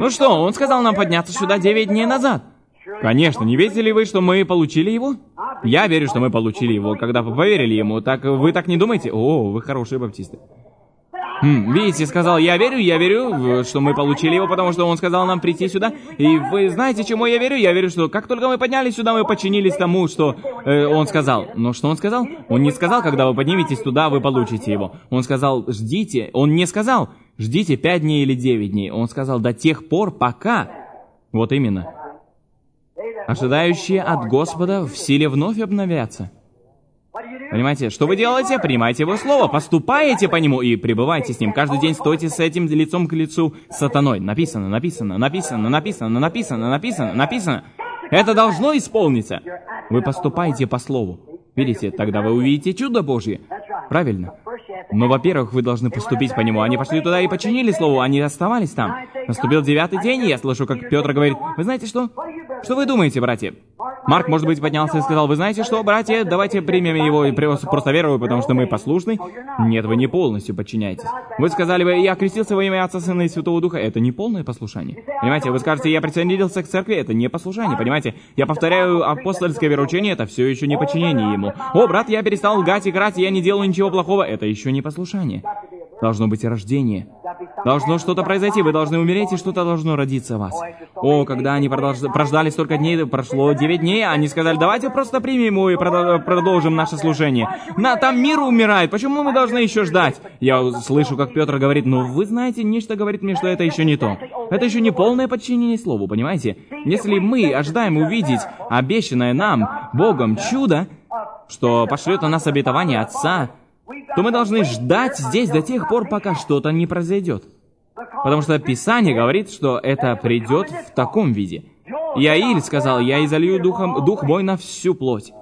Ну что, он сказал нам подняться сюда 9 дней назад. Конечно, не верите ли вы, что мы получили его? Я верю, что мы получили его, когда вы поверили ему. Так вы так не думаете? О, вы хорошие баптисты. Видите, сказал, я верю, что мы получили его, потому что он сказал нам прийти сюда. И вы знаете, чему я верю? Я верю, что как только мы поднялись сюда, мы подчинились тому, что он сказал. Но что он сказал? Он не сказал, когда вы подниметесь туда, вы получите его. Он сказал, ждите. Он не сказал, ждите 5 дней или 9 дней. Он сказал, до тех пор, пока. Вот именно. Ожидающие от Господа в силе вновь обновятся. Понимаете, что вы делаете? Принимайте его слово, поступаете по нему и пребывайте с ним. Каждый день стойте с этим лицом к лицу с сатаной. Написано, написано, написано, написано, написано, написано, написано. Это должно исполниться. Вы поступаете по слову. Видите, тогда вы увидите чудо Божье. Правильно. Но, во-первых, вы должны поступить по нему. Они пошли туда и подчинили слову, они оставались там. Наступил 9-й день, и я слышу, как Петр говорит, вы знаете что? Что вы думаете, братья? Марк, может быть, поднялся и сказал, вы знаете что, братья, давайте примем его и просто верую, потому что мы послушны. Нет, вы не полностью подчиняетесь. Вы сказали бы, я крестился во имя Отца, Сына и Святого Духа. Это не полное послушание. Понимаете, вы скажете, я присоединился к церкви. Это не послушание, понимаете? Я повторяю апостольское вероучение, это все еще не подчинение ему. О, брат, я перестал лгать, играть, я не делаю ничего плохого. Это еще не послушание. Должно быть рождение. Должно что-то произойти, вы должны умереть, и что-то должно родиться в вас. О, когда они прождали столько дней, прошло 9 дней, они сказали, давайте просто примем его и продолжим наше служение. Там мир умирает, почему мы должны еще ждать? Я слышу, как Петр говорит, ну вы знаете, нечто говорит мне, что это еще не то. Это еще не полное подчинение слову, понимаете? Если мы ожидаем увидеть обещанное нам Богом чудо, что пошлет на нас обетование Отца, то мы должны ждать здесь до тех пор, пока что-то не произойдет. Потому что Писание говорит, что это придет в таком виде. Иаиль сказал, я изолью дух мой на всю плоть.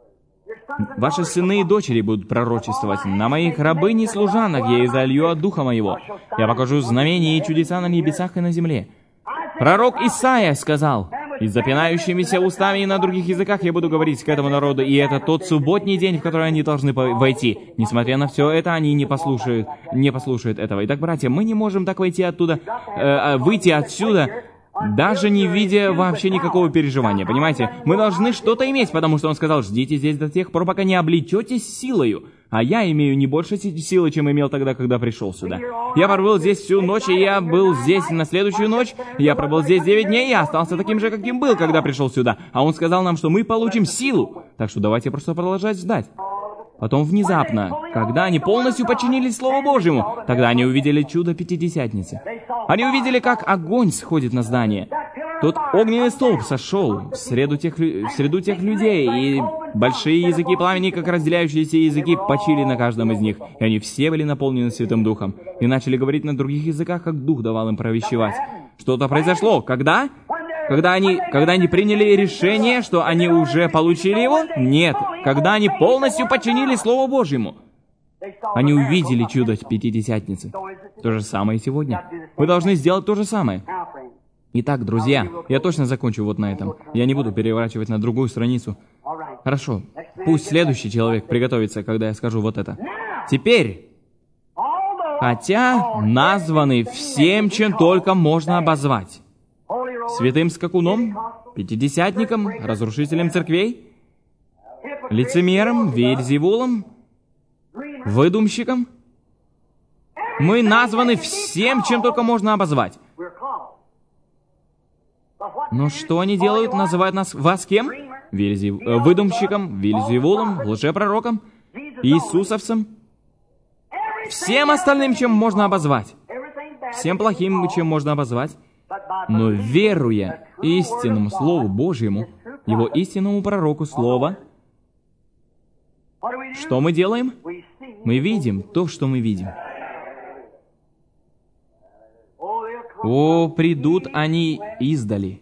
Ваши сыны и дочери будут пророчествовать. На моих рабынь и служанок я изолью от духа моего. Я покажу знамения и чудеса на небесах и на земле. Пророк Исаия сказал, и с запинающимися устами и на других языках я буду говорить к этому народу, и это тот субботний день, в который они должны войти. Несмотря на все это, они не послушают этого. Итак, братья, мы не можем так выйти отсюда, даже не видя вообще никакого переживания, понимаете? Мы должны что-то иметь, потому что он сказал, ждите здесь до тех пор, пока не облечетесь силою. А я имею не больше силы, чем имел тогда, когда пришел сюда. Я пробыл здесь всю ночь, и я был здесь на следующую ночь. Я пробыл здесь 9 дней, и я остался таким же, каким был, когда пришел сюда. А он сказал нам, что мы получим силу. Так что давайте просто продолжать ждать. Потом внезапно, когда они полностью подчинились Слову Божьему, тогда они увидели чудо Пятидесятницы. Они увидели, как огонь сходит на здание. Тот огненный столб сошел в среду тех людей, и большие языки пламени, как разделяющиеся языки, почили на каждом из них. И они все были наполнены Святым Духом. И начали говорить на других языках, как Дух давал им провещевать. Что-то произошло. Когда? Когда они приняли решение, что они уже получили его? Нет. Когда они полностью подчинились Слову Божьему. Они увидели чудо Пятидесятницы. То же самое и сегодня. Вы должны сделать то же самое. Итак, друзья, я точно закончу вот на этом. Я не буду переворачивать на другую страницу. Хорошо. Пусть следующий человек приготовится, когда я скажу вот это. Теперь, хотя названы всем, чем только можно обозвать. Святым скакуном, пятидесятником, разрушителем церквей, лицемером, Веельзевулом, выдумщиком. Мы названы всем, чем только можно обозвать. Но что они делают? Называют вас кем? Выдумщиком, Веельзевулом, лжепророком, иисусовцем. Всем остальным, чем можно обозвать. Всем плохим, чем можно обозвать. Но веруя истинному Слову Божьему, Его истинному пророку Слова, что мы делаем? Мы видим то, что мы видим. О, придут они издали,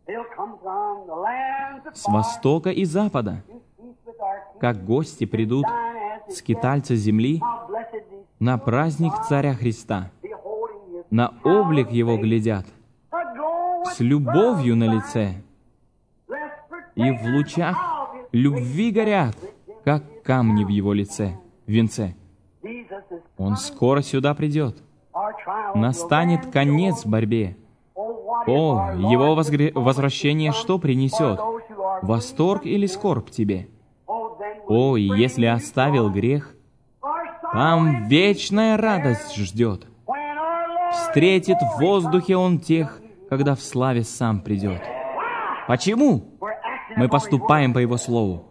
с востока и запада, как гости придут, скитальцы земли, на праздник Царя Христа. На облик Его глядят, с любовью на лице, и в лучах любви горят, как камни в Его лице, венце. Он скоро сюда придет. Настанет конец борьбе. О, Его возвращение что принесет? Восторг или скорбь тебе? О, и если оставил грех, там вечная радость ждет. Встретит в воздухе Он тех, когда в славе Сам придет. Почему? Мы поступаем по Его Слову.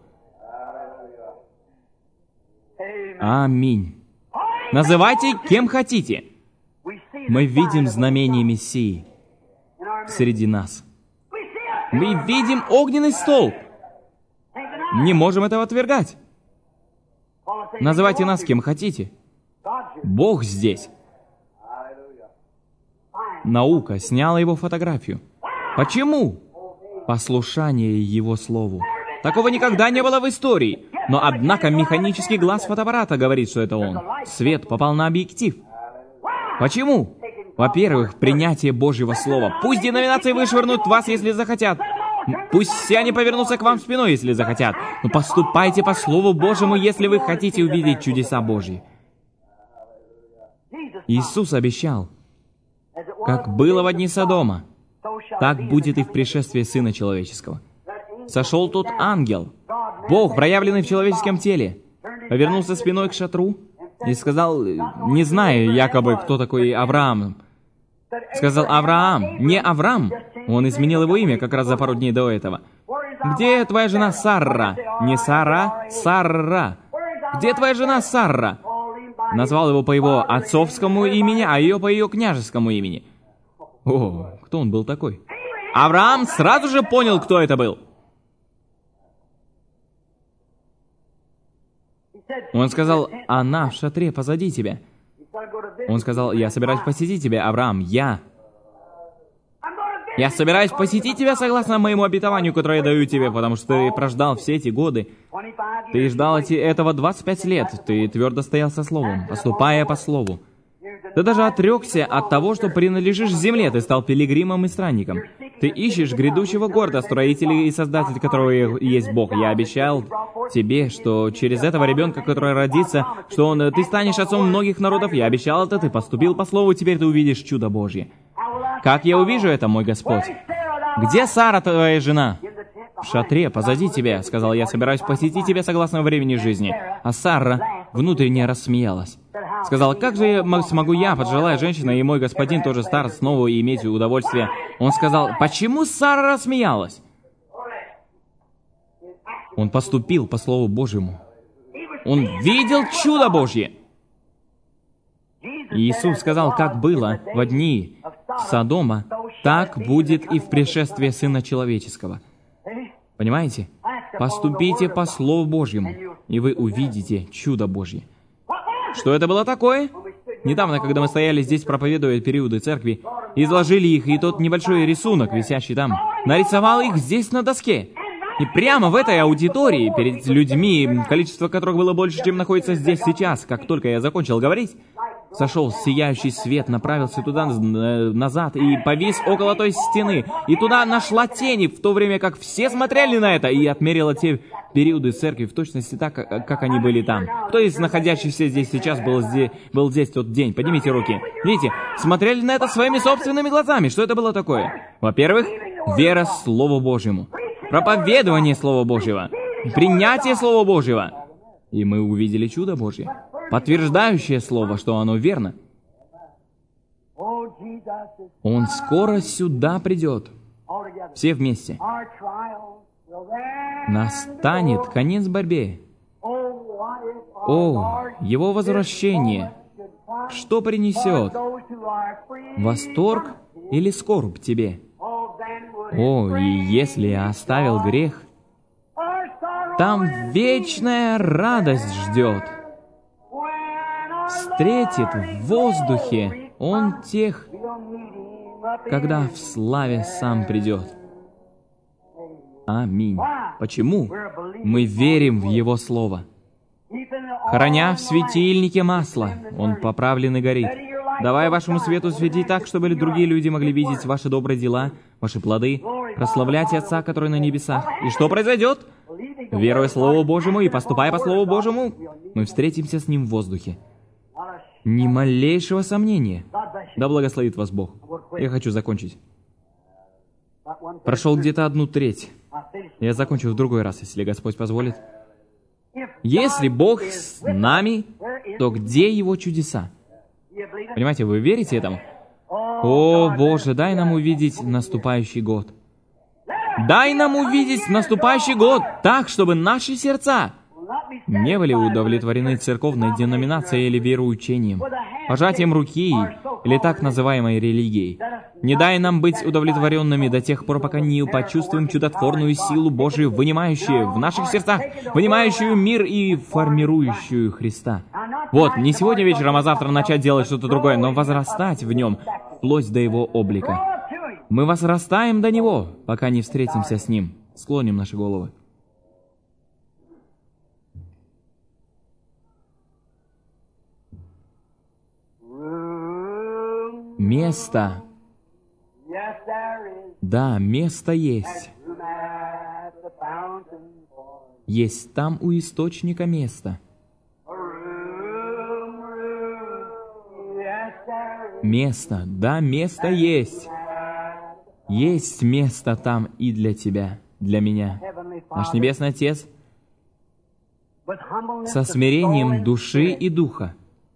Аминь. Называйте кем хотите. Мы видим знамение Мессии среди нас. Мы видим огненный столб. Не можем этого отвергать. Называйте нас кем хотите. Бог здесь. Наука сняла Его фотографию. Почему? Послушание Его Слову. Такого никогда не было в истории. Но, однако, механический глаз фотоаппарата говорит, что это он. Свет попал на объектив. Почему? Во-первых, принятие Божьего Слова. Пусть деноминации вышвырнут вас, если захотят. Пусть все они повернутся к вам спиной, если захотят. Но поступайте по Слову Божьему, если вы хотите увидеть чудеса Божьи. Иисус обещал, как было во дни Содома, так будет и в пришествии Сына Человеческого. Сошел тот ангел, Бог, проявленный в человеческом теле, повернулся спиной к шатру и сказал, не зная якобы, кто такой Авраам, сказал Авраам, не Авраам, он изменил его имя как раз за пару дней до этого. Где твоя жена Сарра? Не Сара, Сарра. Где твоя жена Сарра? Назвал его по его отцовскому имени, а ее по ее княжескому имени. О, кто он был такой? Авраам сразу же понял, кто это был. Он сказал, она в шатре позади тебя. Он сказал, я собираюсь посетить тебя, Авраам, я собираюсь посетить тебя согласно моему обетованию, которое я даю тебе, потому что ты прождал все эти годы. Ты ждал этого 25 лет. Ты твердо стоял со Словом, поступая по Слову. Ты даже отрекся от того, что принадлежишь земле. Ты стал пилигримом и странником. Ты ищешь грядущего города, строителя и создателя, которого есть Бог. Я обещал тебе, что через этого ребенка, который родится, что ты станешь отцом многих народов. Я обещал это, ты поступил по Слову, теперь ты увидишь чудо Божье. Как я увижу это, мой Господь? Где Сара, твоя жена? В шатре, позади тебя, сказал, я собираюсь посетить тебя согласно времени жизни. А Сара внутренне рассмеялась. Сказал, как же смогу я, пожилая женщина, и мой господин тоже стар, снова иметь удовольствие? Он сказал, почему Сара рассмеялась? Он поступил по Слову Божьему. Он видел чудо Божье. Иисус сказал, как было во дни Содома, так будет и в пришествии Сына Человеческого. Понимаете? Поступите по Слову Божьему, и вы увидите чудо Божье. Что это было такое? Недавно, когда мы стояли здесь, проповедуя периоды церкви, изложили их, и тот небольшой рисунок, висящий там, нарисовал их здесь на доске. И прямо в этой аудитории, перед людьми, количество которых было больше, чем находится здесь сейчас, как только я закончил говорить, сошел сияющий свет, направился туда, назад, и повис около той стены. И туда нашла тени, в то время как все смотрели на это, и отмерила те периоды церкви в точности так, как они были там. Кто из находящихся здесь сейчас был здесь в тот день? Поднимите руки. Видите, смотрели на это своими собственными глазами. Что это было такое? Во-первых, вера Слову Божьему. Проповедование Слова Божьего. Принятие Слова Божьего. И мы увидели чудо Божье, подтверждающее Слово, что оно верно. Он скоро сюда придет. Все вместе. Настанет конец борьбе. О, Его возвращение. Что принесет? Восторг или скорбь тебе? О, и если я оставил грех, там вечная радость ждет. Встретит в воздухе Он тех, когда в славе Сам придет. Аминь. Почему? Мы верим в Его Слово. Храня в светильнике масло, он поправлен и горит. Давая вашему свету светить так, чтобы другие люди могли видеть ваши добрые дела, ваши плоды, прославлять Отца, который на небесах. И что произойдет? Веруя Слову Божьему и поступая по Слову Божьему, мы встретимся с Ним в воздухе. Ни малейшего сомнения. Да благословит вас Бог. Я хочу закончить. прошел где-то 1/3. Я закончу в другой раз, если Господь позволит. Если Бог с нами, то где Его чудеса? Понимаете, вы верите этому? О, Боже, дай нам увидеть наступающий год. Дай нам увидеть наступающий год так, чтобы наши сердца не были удовлетворены церковной деноминацией или вероучением, пожатием руки или так называемой религией. Не дай нам быть удовлетворенными до тех пор, пока не почувствуем чудотворную силу Божию, вынимающую в наших сердцах, вынимающую мир и формирующую Христа. Вот, не сегодня вечером, а завтра начать делать что-то другое, но возрастать в Нем, вплоть до Его облика. Мы возрастаем до Него, пока не встретимся с Ним. Склоним наши головы. Место. Да, место есть. Есть там у источника место. Место, да, место есть. Есть место там и для тебя, для меня. Наш Небесный Отец, со смирением души и духа,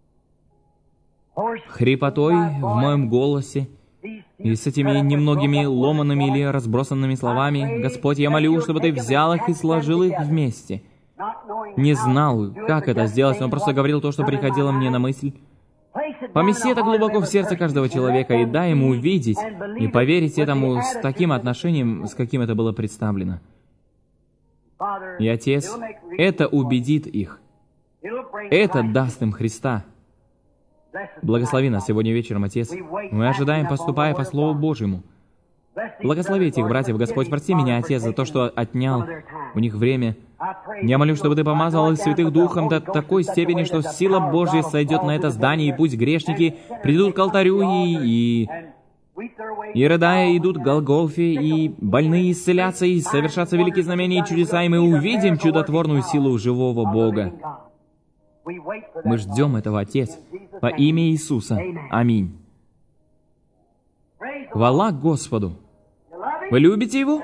хрипотой в моем голосе и с этими немногими ломанными или разбросанными словами, Господь, я молю, чтобы Ты взял их и сложил их вместе. Не знал, как это сделать, но просто говорил то, что приходило мне на мысль. Помести это глубоко в сердце каждого человека и дай ему увидеть и поверить этому с таким отношением, с каким это было представлено. И, Отец, это убедит их. Это даст им Христа. Благослови нас сегодня вечером, Отец. Мы ожидаем, поступая по Слову Божьему. Благослови этих братьев, Господь, прости меня, Отец, за то, что отнял у них время. Я молю, чтобы Ты помазал их Святых Духом до такой степени, что сила Божья сойдет на это здание, и пусть грешники придут к алтарю и рыдая, идут к Голгофе, и больные исцелятся, и совершатся великие знамения и чудеса, и мы увидим чудотворную силу живого Бога. Мы ждем этого, Отец, во имя Иисуса. Аминь. Хвала Господу. Вы любите Его?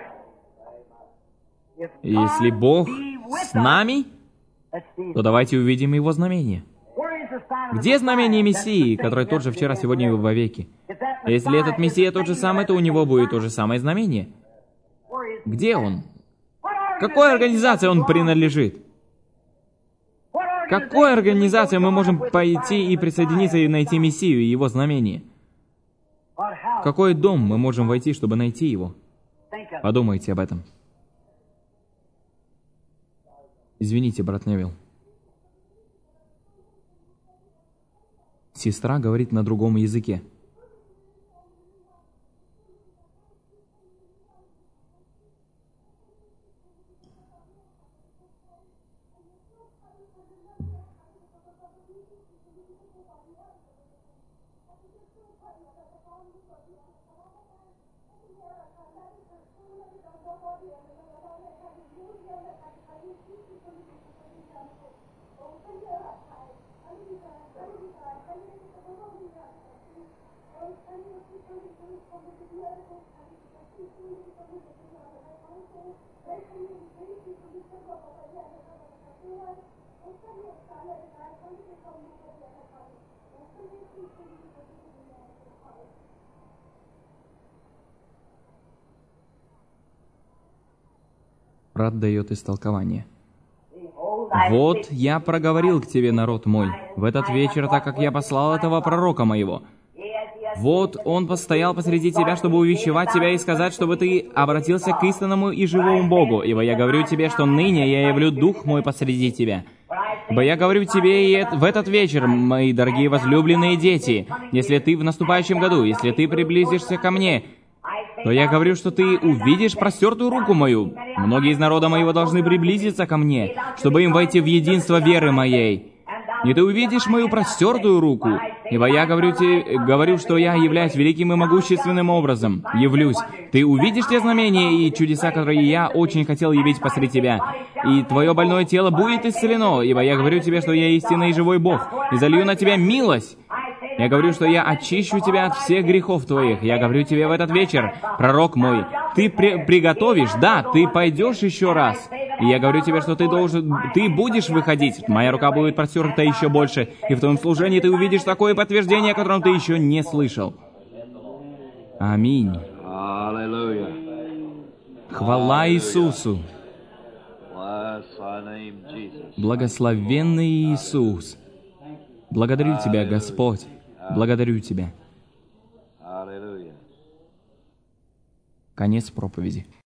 Если Бог с нами, то давайте увидим Его знамение. Где знамение Мессии, который тот же вчера, сегодня и вовеки? Если этот Мессия тот же самый, то у него будет то же самое знамение. Где Он? К какой организации Он принадлежит? К какой организации мы можем пойти и присоединиться и найти Мессию и Его знамение? В какой дом мы можем войти, чтобы найти Его? Подумайте об этом. Извините, брат Невилл. Сестра говорит на другом языке. Брат дает истолкование. «Вот я проговорил к тебе, народ мой, в этот вечер, так как я послал этого пророка моего. Вот он постоял посреди тебя, чтобы увещевать тебя и сказать, чтобы ты обратился к истинному и живому Богу, ибо я говорю тебе, что ныне я явлю Дух мой посреди тебя. Ибо я говорю тебе и в этот вечер, мои дорогие возлюбленные дети, если ты в наступающем году, если ты приблизишься ко мне, то я говорю, что ты увидишь простертую руку мою. Многие из народа моего должны приблизиться ко мне, чтобы им войти в единство веры моей. И ты увидишь мою простертую руку, ибо я говорю, что я являюсь великим и могущественным образом, явлюсь. Ты увидишь те знамения и чудеса, которые я очень хотел явить посреди тебя. И твое больное тело будет исцелено, ибо я говорю тебе, что я истинный и живой Бог, и залью на тебя милость. Я говорю, что я очищу тебя от всех грехов твоих. Я говорю тебе в этот вечер, пророк мой, ты приготовишь, да, ты пойдешь еще раз. И я говорю тебе, что ты будешь выходить. Моя рука будет простерта еще больше. И в твоем служении ты увидишь такое подтверждение, о котором ты еще не слышал. Аминь. Хвала Иисусу. Благословенный Иисус. Благодарю Тебя, Господь. Благодарю Тебя. Конец проповеди.